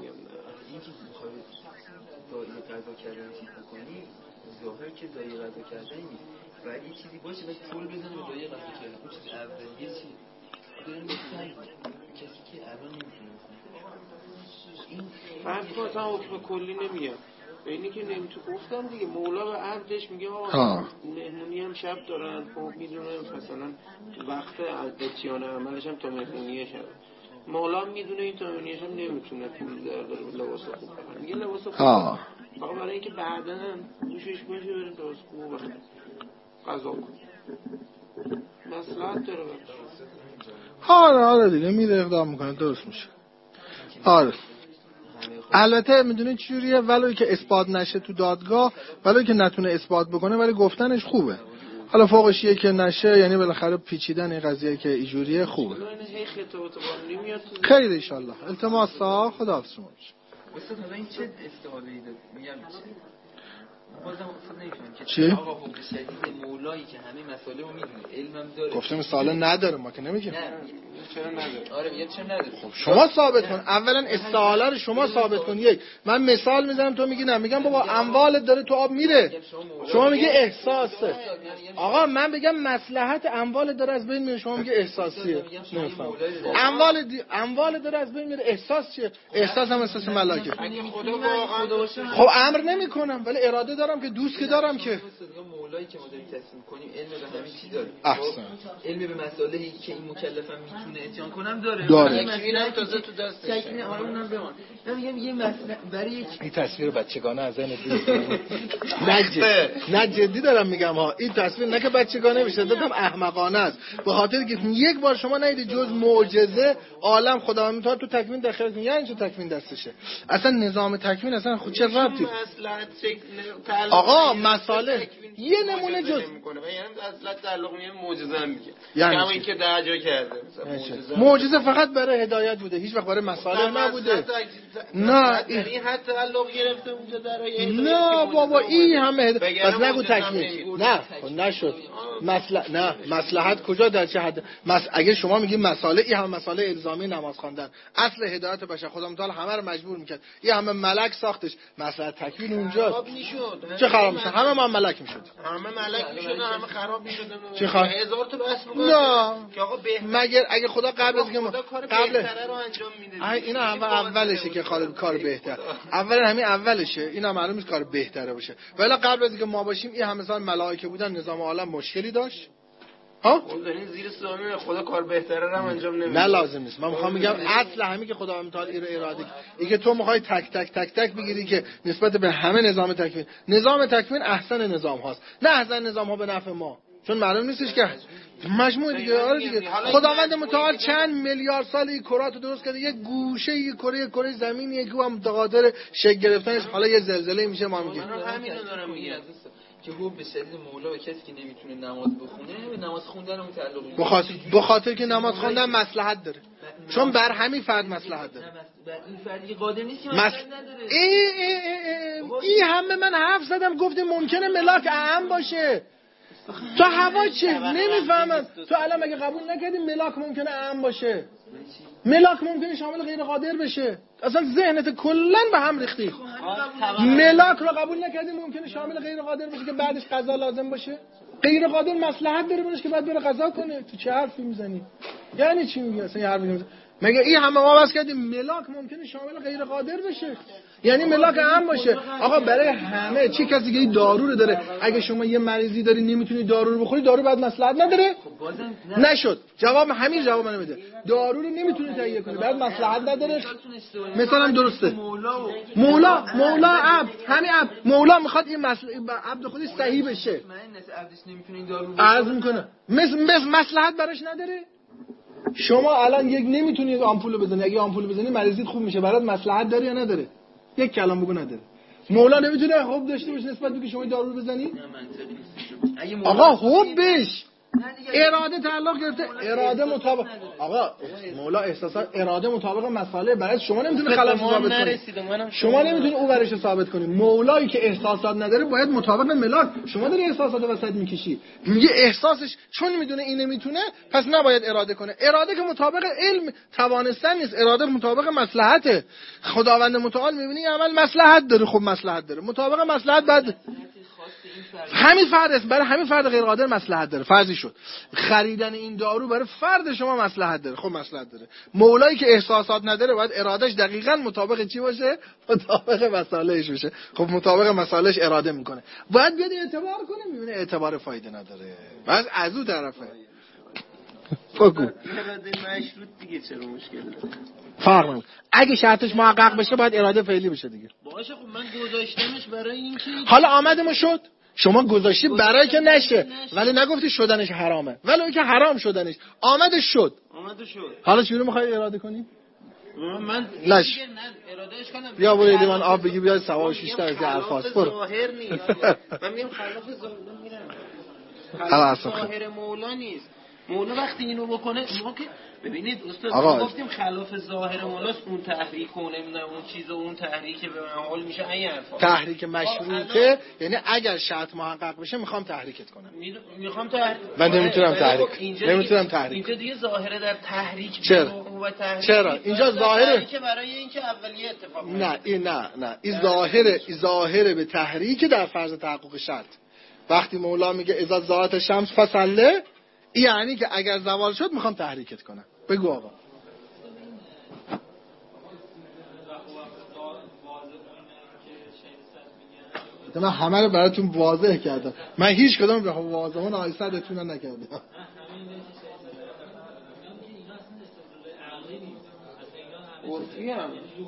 S4: دایی قضا کردن چیز بکنی ظاهر که دایی قضا کردن نیست باید یه چیزی باشه باید پول بزنه به دایی قضا کردن اون چیز اولیه چی داریم بکنی کسی که الان نمیتونه این
S2: فرض کن اصلا حکم کلی نمیاد به اینی که نمیتو گفتم دیگه مولا به عبدش میگه آقا مهمونی هم شب دارن خب میدونن مثلا وقت اتیان عملش هم تا مهمونیه شب مولا میدونه این تا مهمونیش هم نمیتونه پول داره داره لباس خوب بخره میگه لباس خوب آقا برای اینکه بعدا هم دوشش باشه بریم لباس خوب بخره قضا کن مصلحت داره
S1: آره آره دیگه میره اقدام میکنه درست میشه آره البته میدونید چجوریه ولو که اثبات نشه تو دادگاه ولو که نتونه اثبات بکنه ولی گفتنش خوبه حالا فوقش یه که نشه، یعنی بالاخره پیچیدن این قضیه که اینجوریه خوبه. خیر ان شاء الله. التماسا خداحافظ شما.
S4: استاد حالا این چه استعاره‌ای داد؟ میگم بازم خود نمی‌فهمم که
S1: چی؟
S4: آقا حب شدید مولایی که همه مسائل رو میدونه، علمم داره.
S1: گفتم ساله نداره، ما که نمیگیم.
S4: نه چرا نداره؟ آره میگم چرا نداره.
S1: خب شما ثابت کن. اولا استعاره رو شما ثابت کن. یک من مثال میزنم تو میگی نه، میگم بابا اموالت داره تو آب میره، شما میگی احساسه. آقا من بگم مصلحت اموالت داره از بین میره، شما میگی احساسیه. نمیفهم. اموال دی... اموال داره از بین میره، احساس چیه؟ احساس هم احساس ملاکه. خب امر نمیکنم ولی اراده دارم که دوست که دارم که
S4: مولایی که ما داریم تصمیم کنیم علم به همین چیز داره.
S1: احسن.
S4: علم به مسائلی که این مکلفم میتونه اتیان کنم داره.
S1: داره.
S2: مثلا تازه تو دست
S4: تکین حالا اونم بمان. من میگم یه مسئله برای یک
S1: این تصویر بچگانه از ذهن دور نه جدی نه جدی دارم میگم ها، این تصویر نه که بچگانه میشه، دادم احمقانه است، به خاطر که یک بار شما ندید جز معجزه عالم خداوند متعال تو تکوین داخل کنه. یعنی چه تکوین دستشه؟ اصلا نظام تکوین اصلا خود چه ربطی؟ آقا مساله یه نمونه جز
S2: یعنی اصلا تعلق میه معجزه هم میگه.
S1: یعنی
S2: کما اینکه درجا کرده مثلا
S1: معجزه فقط برای هدایت بوده، هیچ وقت برای مسائل نبوده. نه
S2: این حتی تعلق گرفته اونجا برای
S1: نه بابا این همه هد... بس نگو تکمیل. نه نشد مصلحت. نه مصلحت کجا در چه حد؟ مس... اگه شما میگی مسائل این همه مسائل الزامی نماز خواندن، اصل هدایت بشر خدا متعال همه رو مجبور میکرد، این همه ملک ساختش، مصلحت تکمیل اونجاست.
S2: خراب میشد.
S1: چه خراب میشه؟ همه ما ملک میشد.
S2: همه ملک میشد، همه خراب میشد.
S1: چه خراب؟
S2: هزار تا بحث میکنه.
S1: نه
S2: که آقا بهتر
S1: مگر اگه خدا قبل از که قبل
S2: رو انجام میده.
S1: اینا اول اولشه که کار کار بهتر. اول همین اولشه. اینا معلومه نیست کار بهتره باشه. ولی قبل از اینکه ما باشیم این همه سال ملائکه بودن، نظام عالم مشکلی داشت. ها؟
S2: خود دارین زیر سامی خدا کار بهتره رو انجام نمیده.
S1: نه لازم نیست. من میخوام میگم اصل همین که خدا متعال ایرو اراده ای که تو میخوای تک تک تک تک بگیری که نسبت به همه نظام تکوین، نظام تکوین احسن نظام هاست، نه احسن نظام ها به نفع ما، چون معلوم نیستش که مجموعه دیگه. آره دیگه خداوند متعال چند میلیارد سال این کرات رو درست کرده، یه گوشه یه کره کره زمینیه که هم متقاطر شکل گرفتنش، حالا یه زلزله میشه ما میگیم.
S4: من همینو دارم میگم که حب به شدید مولا و کسی که نمیتونه نماز بخونه به نماز خوندن اون تعلق داره.
S1: بخاطر بخاطر که نماز خوندن مصلحت داره، چون بر همین فرد مصلحت داره.
S4: این فردی قادر نیست که
S1: مس...
S4: مصلحت نداره.
S1: ای ای ای این همه من حرف زدم گفتیم ممکنه ملاک اهم باشه. تو هوا چه؟ نمیفهمم. تو الان مگه قبول نکردی ملاک ممکنه اهم باشه؟ ملاک ممکنه شامل غیر قادر بشه. اصلا ذهنت کلا به هم ریختی. ملاک رو قبول نکردی ممکنه شامل غیر قادر بشه که بعدش قضا لازم باشه؟ غیر قادر مصلحت داره بهش که بعد بره قضا کنه. تو چه حرفی میزنی؟ یعنی چی میگی اصلا؟ یه حرفی میزنی مگه این همه ما بس کردیم ملاک ممکنه شامل غیر قادر بشه؟ یعنی ملاک هم باشه. آقا برای همه چی کسی که این دارو رو داره، اگه شما یه مریضی داری نمیتونی دارو رو بخوری، دارو بعد مصلحت نداره؟ نشد. جواب همین جواب منو بده. دارو رو نمیتونی تهیه کنی بعد مصلحت نداره؟ مثلا درسته. مولا مولا عبد همین عبد مولا میخواد این عبد خودش صحیح بشه،
S4: عبدش نمیتونه این دارو
S1: عرض میکنه مثل مصلحت براش نداره. شما الان یک نمیتونی آمپول بزنی، اگه آمپول بزنی مریضیت خوب میشه، برات مصلحت داره یا نداره؟ یک کلام بگو نداره. مولا نمیتونه خوب داشته باشه نسبت به که شما دارو رو بزنی؟ آقا خوب بش اراده تعلق گرفته، اراده مطابق آقا مولا احساسات اراده مطابق مسئله برای شما نمیتونه خلاف ثابت کنه. شما نمیتونی او ورش ثابت کنی. مولایی که احساسات نداره باید مطابق ملاک. شما داری احساسات وسط میکشی، میگه احساسش چون میدونه این نمیتونه پس نباید اراده کنه. اراده که مطابق علم توانستن نیست، اراده مطابق مصلحته. خداوند متعال میبینی عمل مصلحت داره، خب مصلحت داره، مطابق مصلحت بعد همین فرد است، برای همین فرد غیر قادر مصلحت داره. فرضی شد خریدن این دارو برای فرد شما مصلحت داره، خب مصلحت داره. مولایی که احساسات نداره باید ارادهش دقیقاً مطابق چی باشه؟ مطابق مسائلش باشه. خب مطابق مسائلش اراده میکنه، باید بیاد اعتبار کنه، میبینه اعتبار فایده نداره، بس از اون طرفه فکر
S2: اراده مشروط دیگه چرا مشکل داره؟
S1: فرق نمیکنه. اگه شرطش محقق بشه باید اراده فعلی بشه دیگه.
S2: باشه خب من گذاشتمش برای اینکه
S1: حالا آمدم شد، شما گذاشتی برای که نشه ولی نگفتی شدنش حرامه، ولی اون که حرام شدنش آمدش شد
S2: آمده شد.
S1: حالا چجوری میخوای اراده کنی؟
S2: من
S1: لش
S2: ارادهش کنم
S1: بیا برید من آب بگی بیا ثواب شش تا از الفاظ برو.
S2: ظاهر نیست. من میگم خلاف ظاهر میرم. خلاف ظاهر مولا نیست. مولا وقتی اینو بکنه ما که ببینید استاد ما گفتیم خلاف ظاهر مولاست، اون تحریک و نمیدونم اون چیز و اون تحریک به محال میشه این حرفا.
S1: تحریک مشروطه یعنی اگر شرط محقق بشه میخوام تحریکت کنم.
S2: میخوام تحریک
S1: من نمیتونم تحریک. نمیتونم تحریک.
S2: اینجا دیگه ظاهره در تحریک
S1: چرا؟
S2: و تحریک.
S1: چرا؟ اینجا ظاهره
S2: که برای اینکه اولیه اتفاق
S1: نه این نه نه این ظاهره ظاهره به تحریک در فرض تحقق شرط. وقتی مولا میگه اذا ذات شمس فصله یعنی که اگر زوال شد میخوام تحریکت کنم. بگو آقا. من همه رو براتون واضح کردم. من هیچ کدوم به واضحان آیصدتون نکردم.
S2: عرفی هم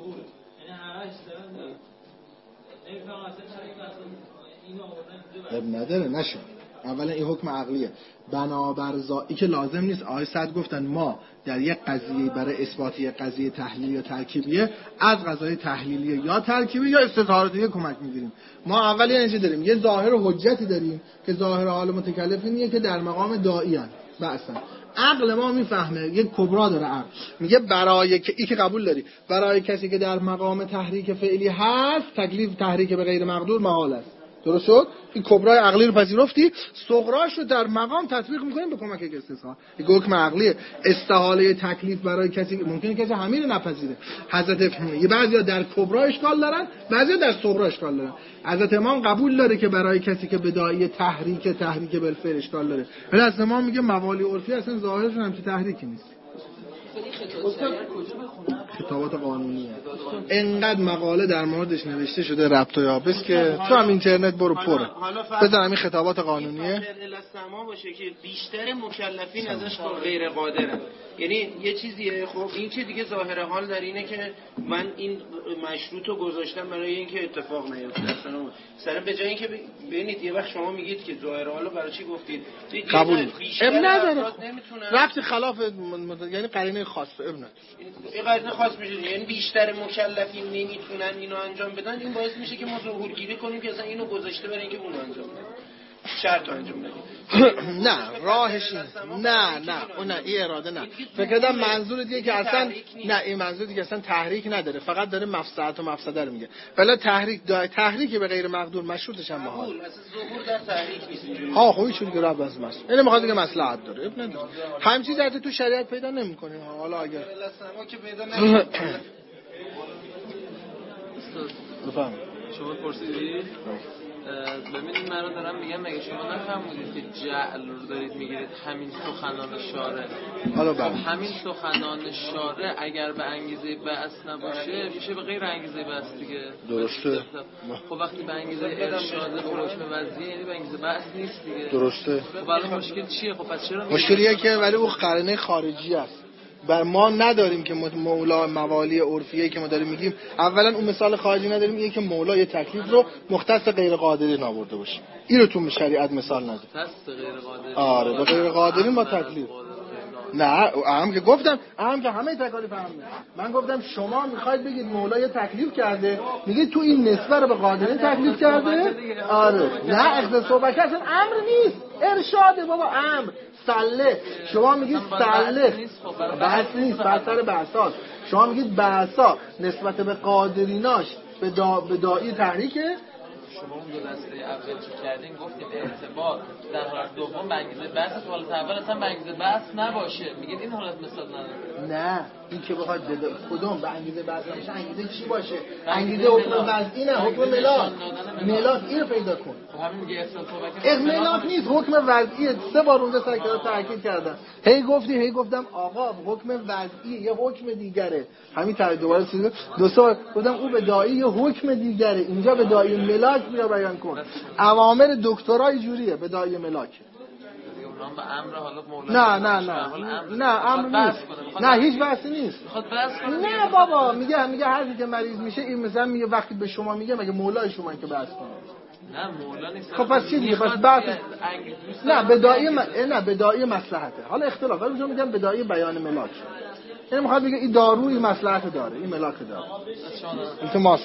S1: اب نداره نشون. اولا این حکم عقلیه. بنابر زایی که لازم نیست. آقای صد گفتن ما در یک قضیه برای اثبات یک قضیه تحلیلی یا ترکیبیه از قضایای تحلیلی یا ترکیبی یا استظهاراتیه کمک میگیریم. ما اول یه چیزی داریم، یه ظاهر و حجتی داریم که ظاهر حال متکلف اینه که در مقام داعی ان. بحثا عقل ما میفهمه، یک کبرا داره عقل. میگه برای که ای که قبول داری برای کسی که در مقام تحریک فعلی هست تکلیف تحریک به غیر مقدور محال است. درست شد؟ این کبرای عقلی رو پذیرفتی، صغراش رو در مقام تطبیق میکنیم به کمک استثناء. این حکم عقلیه. استحاله تکلیف برای کسی ممکنه کسی همین رو نپذیره. حضرت یه بعضیا در کبرا اشکال دارن، بعضیا در صغرا اشکال دارن. حضرت امام قبول داره که برای کسی که بداعی تحریک تحریک بالفعل اشکال داره. ولی حضرت امام میگه موالی عرفی اصلا ظاهرشون همچین تحریکی نیست. خطابات قانونیه. انقدر مقاله در موردش نوشته شده ربط و یابس که تو هم اینترنت برو پره. بزن همین خطابات قانونیه.
S2: الاسما باشه که بیشتر مکلفین ازش غیر قادرن. یعنی یه چیزیه. خب این چه دیگه ظاهر حال در اینه که من این مشروطو گذاشتم برای اینکه اتفاق نیفته. مثلا به جای اینکه ببینید یه وقت شما میگید که ظاهر حالو برای چی گفتید؟
S1: قبول. اب نداره. ربط خلاف یعنی قرینه خاص اب نداره.
S2: این قرینه خاص میشه. یعنی بیشتر مکلفین نمیتونن اینو انجام بدن. این باعث میشه که ما ظهورگیری کنیم که اصلا اینو گذاشته برای اینکه اونو انجام بدن. شرط انجام بدیم.
S1: نه راهش نه نه اون نه این اراده نه. فکر کردم منظور دیگه که اصلا نه این منظور دیگه اصلا تحریک نداره، فقط داره مفسدت و مفسده رو میگه. ولی تحریک دای تحریک به غیر مقدور مشروطش هم محال.
S2: اصلا ظهور در تحریک نیست.
S1: ها خوبی چون دیگه رب از مس. این میخواد دیگه مصلحت داره. اب نداره. همین چیز البته تو شریعت پیدا نمیکنه. حالا اگر
S2: ما که پیدا نمیکنه.
S1: بفهم.
S3: شما پرسیدید؟ ببینید من رو دارم میگم مگه شما نفهمودید که جعل رو دارید میگیرید همین سخنان شارع.
S1: حالا بله.
S3: همین سخنان شارع اگر به انگیزه بحث نباشه میشه به غیر انگیزه بحث دیگه.
S1: درسته.
S3: خب وقتی به انگیزه ارشاد به حکم وضعی یعنی به انگیزه بحث نیست دیگه.
S1: درسته.
S3: خب الان مشکل چیه؟ خب پس چرا
S1: مشکلیه که ولی اون قرینه خارجی است. بر ما نداریم که مولا موالی عرفیه که ما داریم میگیم. اولا اون مثال خارجی نداریم، اینه که مولا یه تکلیف رو مختص غیر قادرین آورده باشه. این رو تو شریعت مثال نداره.
S3: مختص غیر قادرین.
S1: آره به غیر قادرین با تکلیف. نه هم که گفتم هم که همه تکالیف هم من گفتم شما میخواید بگید مولا یه تکلیف کرده، میگید تو این نسبت رو به قادرین تکلیف کرده. آره نه اختصاص صحبت اصلا امر نیست، ارشاده بابا امر. سله شما میگید سله بحث نیست، بحثر بحثات. شما میگید بحثا نسبت به قادریناش به دا به داعی تحریکه.
S3: شما اون دو دسته اول چی کردین گفتیم ارتباط در حالت دوم به انگیزه بحث، حالت اول اصلا به انگیزه بحث نباشه. میگید این حالت مثال نداره.
S1: نه این که بخواد بده کدوم به انگیزه بحث نمیشه. انگیزه چی باشه؟ انگیزه حکم وضعی نه، حکم ملاک. ملاک اینو پیدا کن.
S3: خب همین میگه اصلا
S1: ملاک نیست، حکم وضعی. سه بار اونجا سر کلاس تاکید کردم. هی گفتی هی گفتم آقا حکم وضعی یه حکم دیگره. همین تا دوباره سوال دو سال گفتم او به داعی یه حکم دیگره. اینجا به داعی ملاک بیا بیان کن. اوامر دکترای جوریه به داعی ملاک. نه نه نه نه امر نیست. نه هیچ بحثی نیست. نه بابا میگه میگه هر کی که مریض میشه این مثلا میگه وقتی به شما میگه مگه مولای شما که بحث کنه.
S3: نه مولا نیست.
S1: خب پس چی دیگه؟ پس بحث نه بداعی م... نه بداعی مصلحته. حالا اختلاف ولی میگم میگم بداعی بیان ملاک. این میخواد بگه این داروی مصلحت داره، این ملاک داره. التماس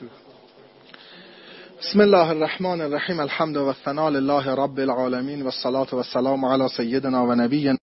S1: شروع. بسم الله الرحمن الرحیم. الحمد و الثناء لله رب العالمین و الصلاة و السلام علی سیدنا و نبینا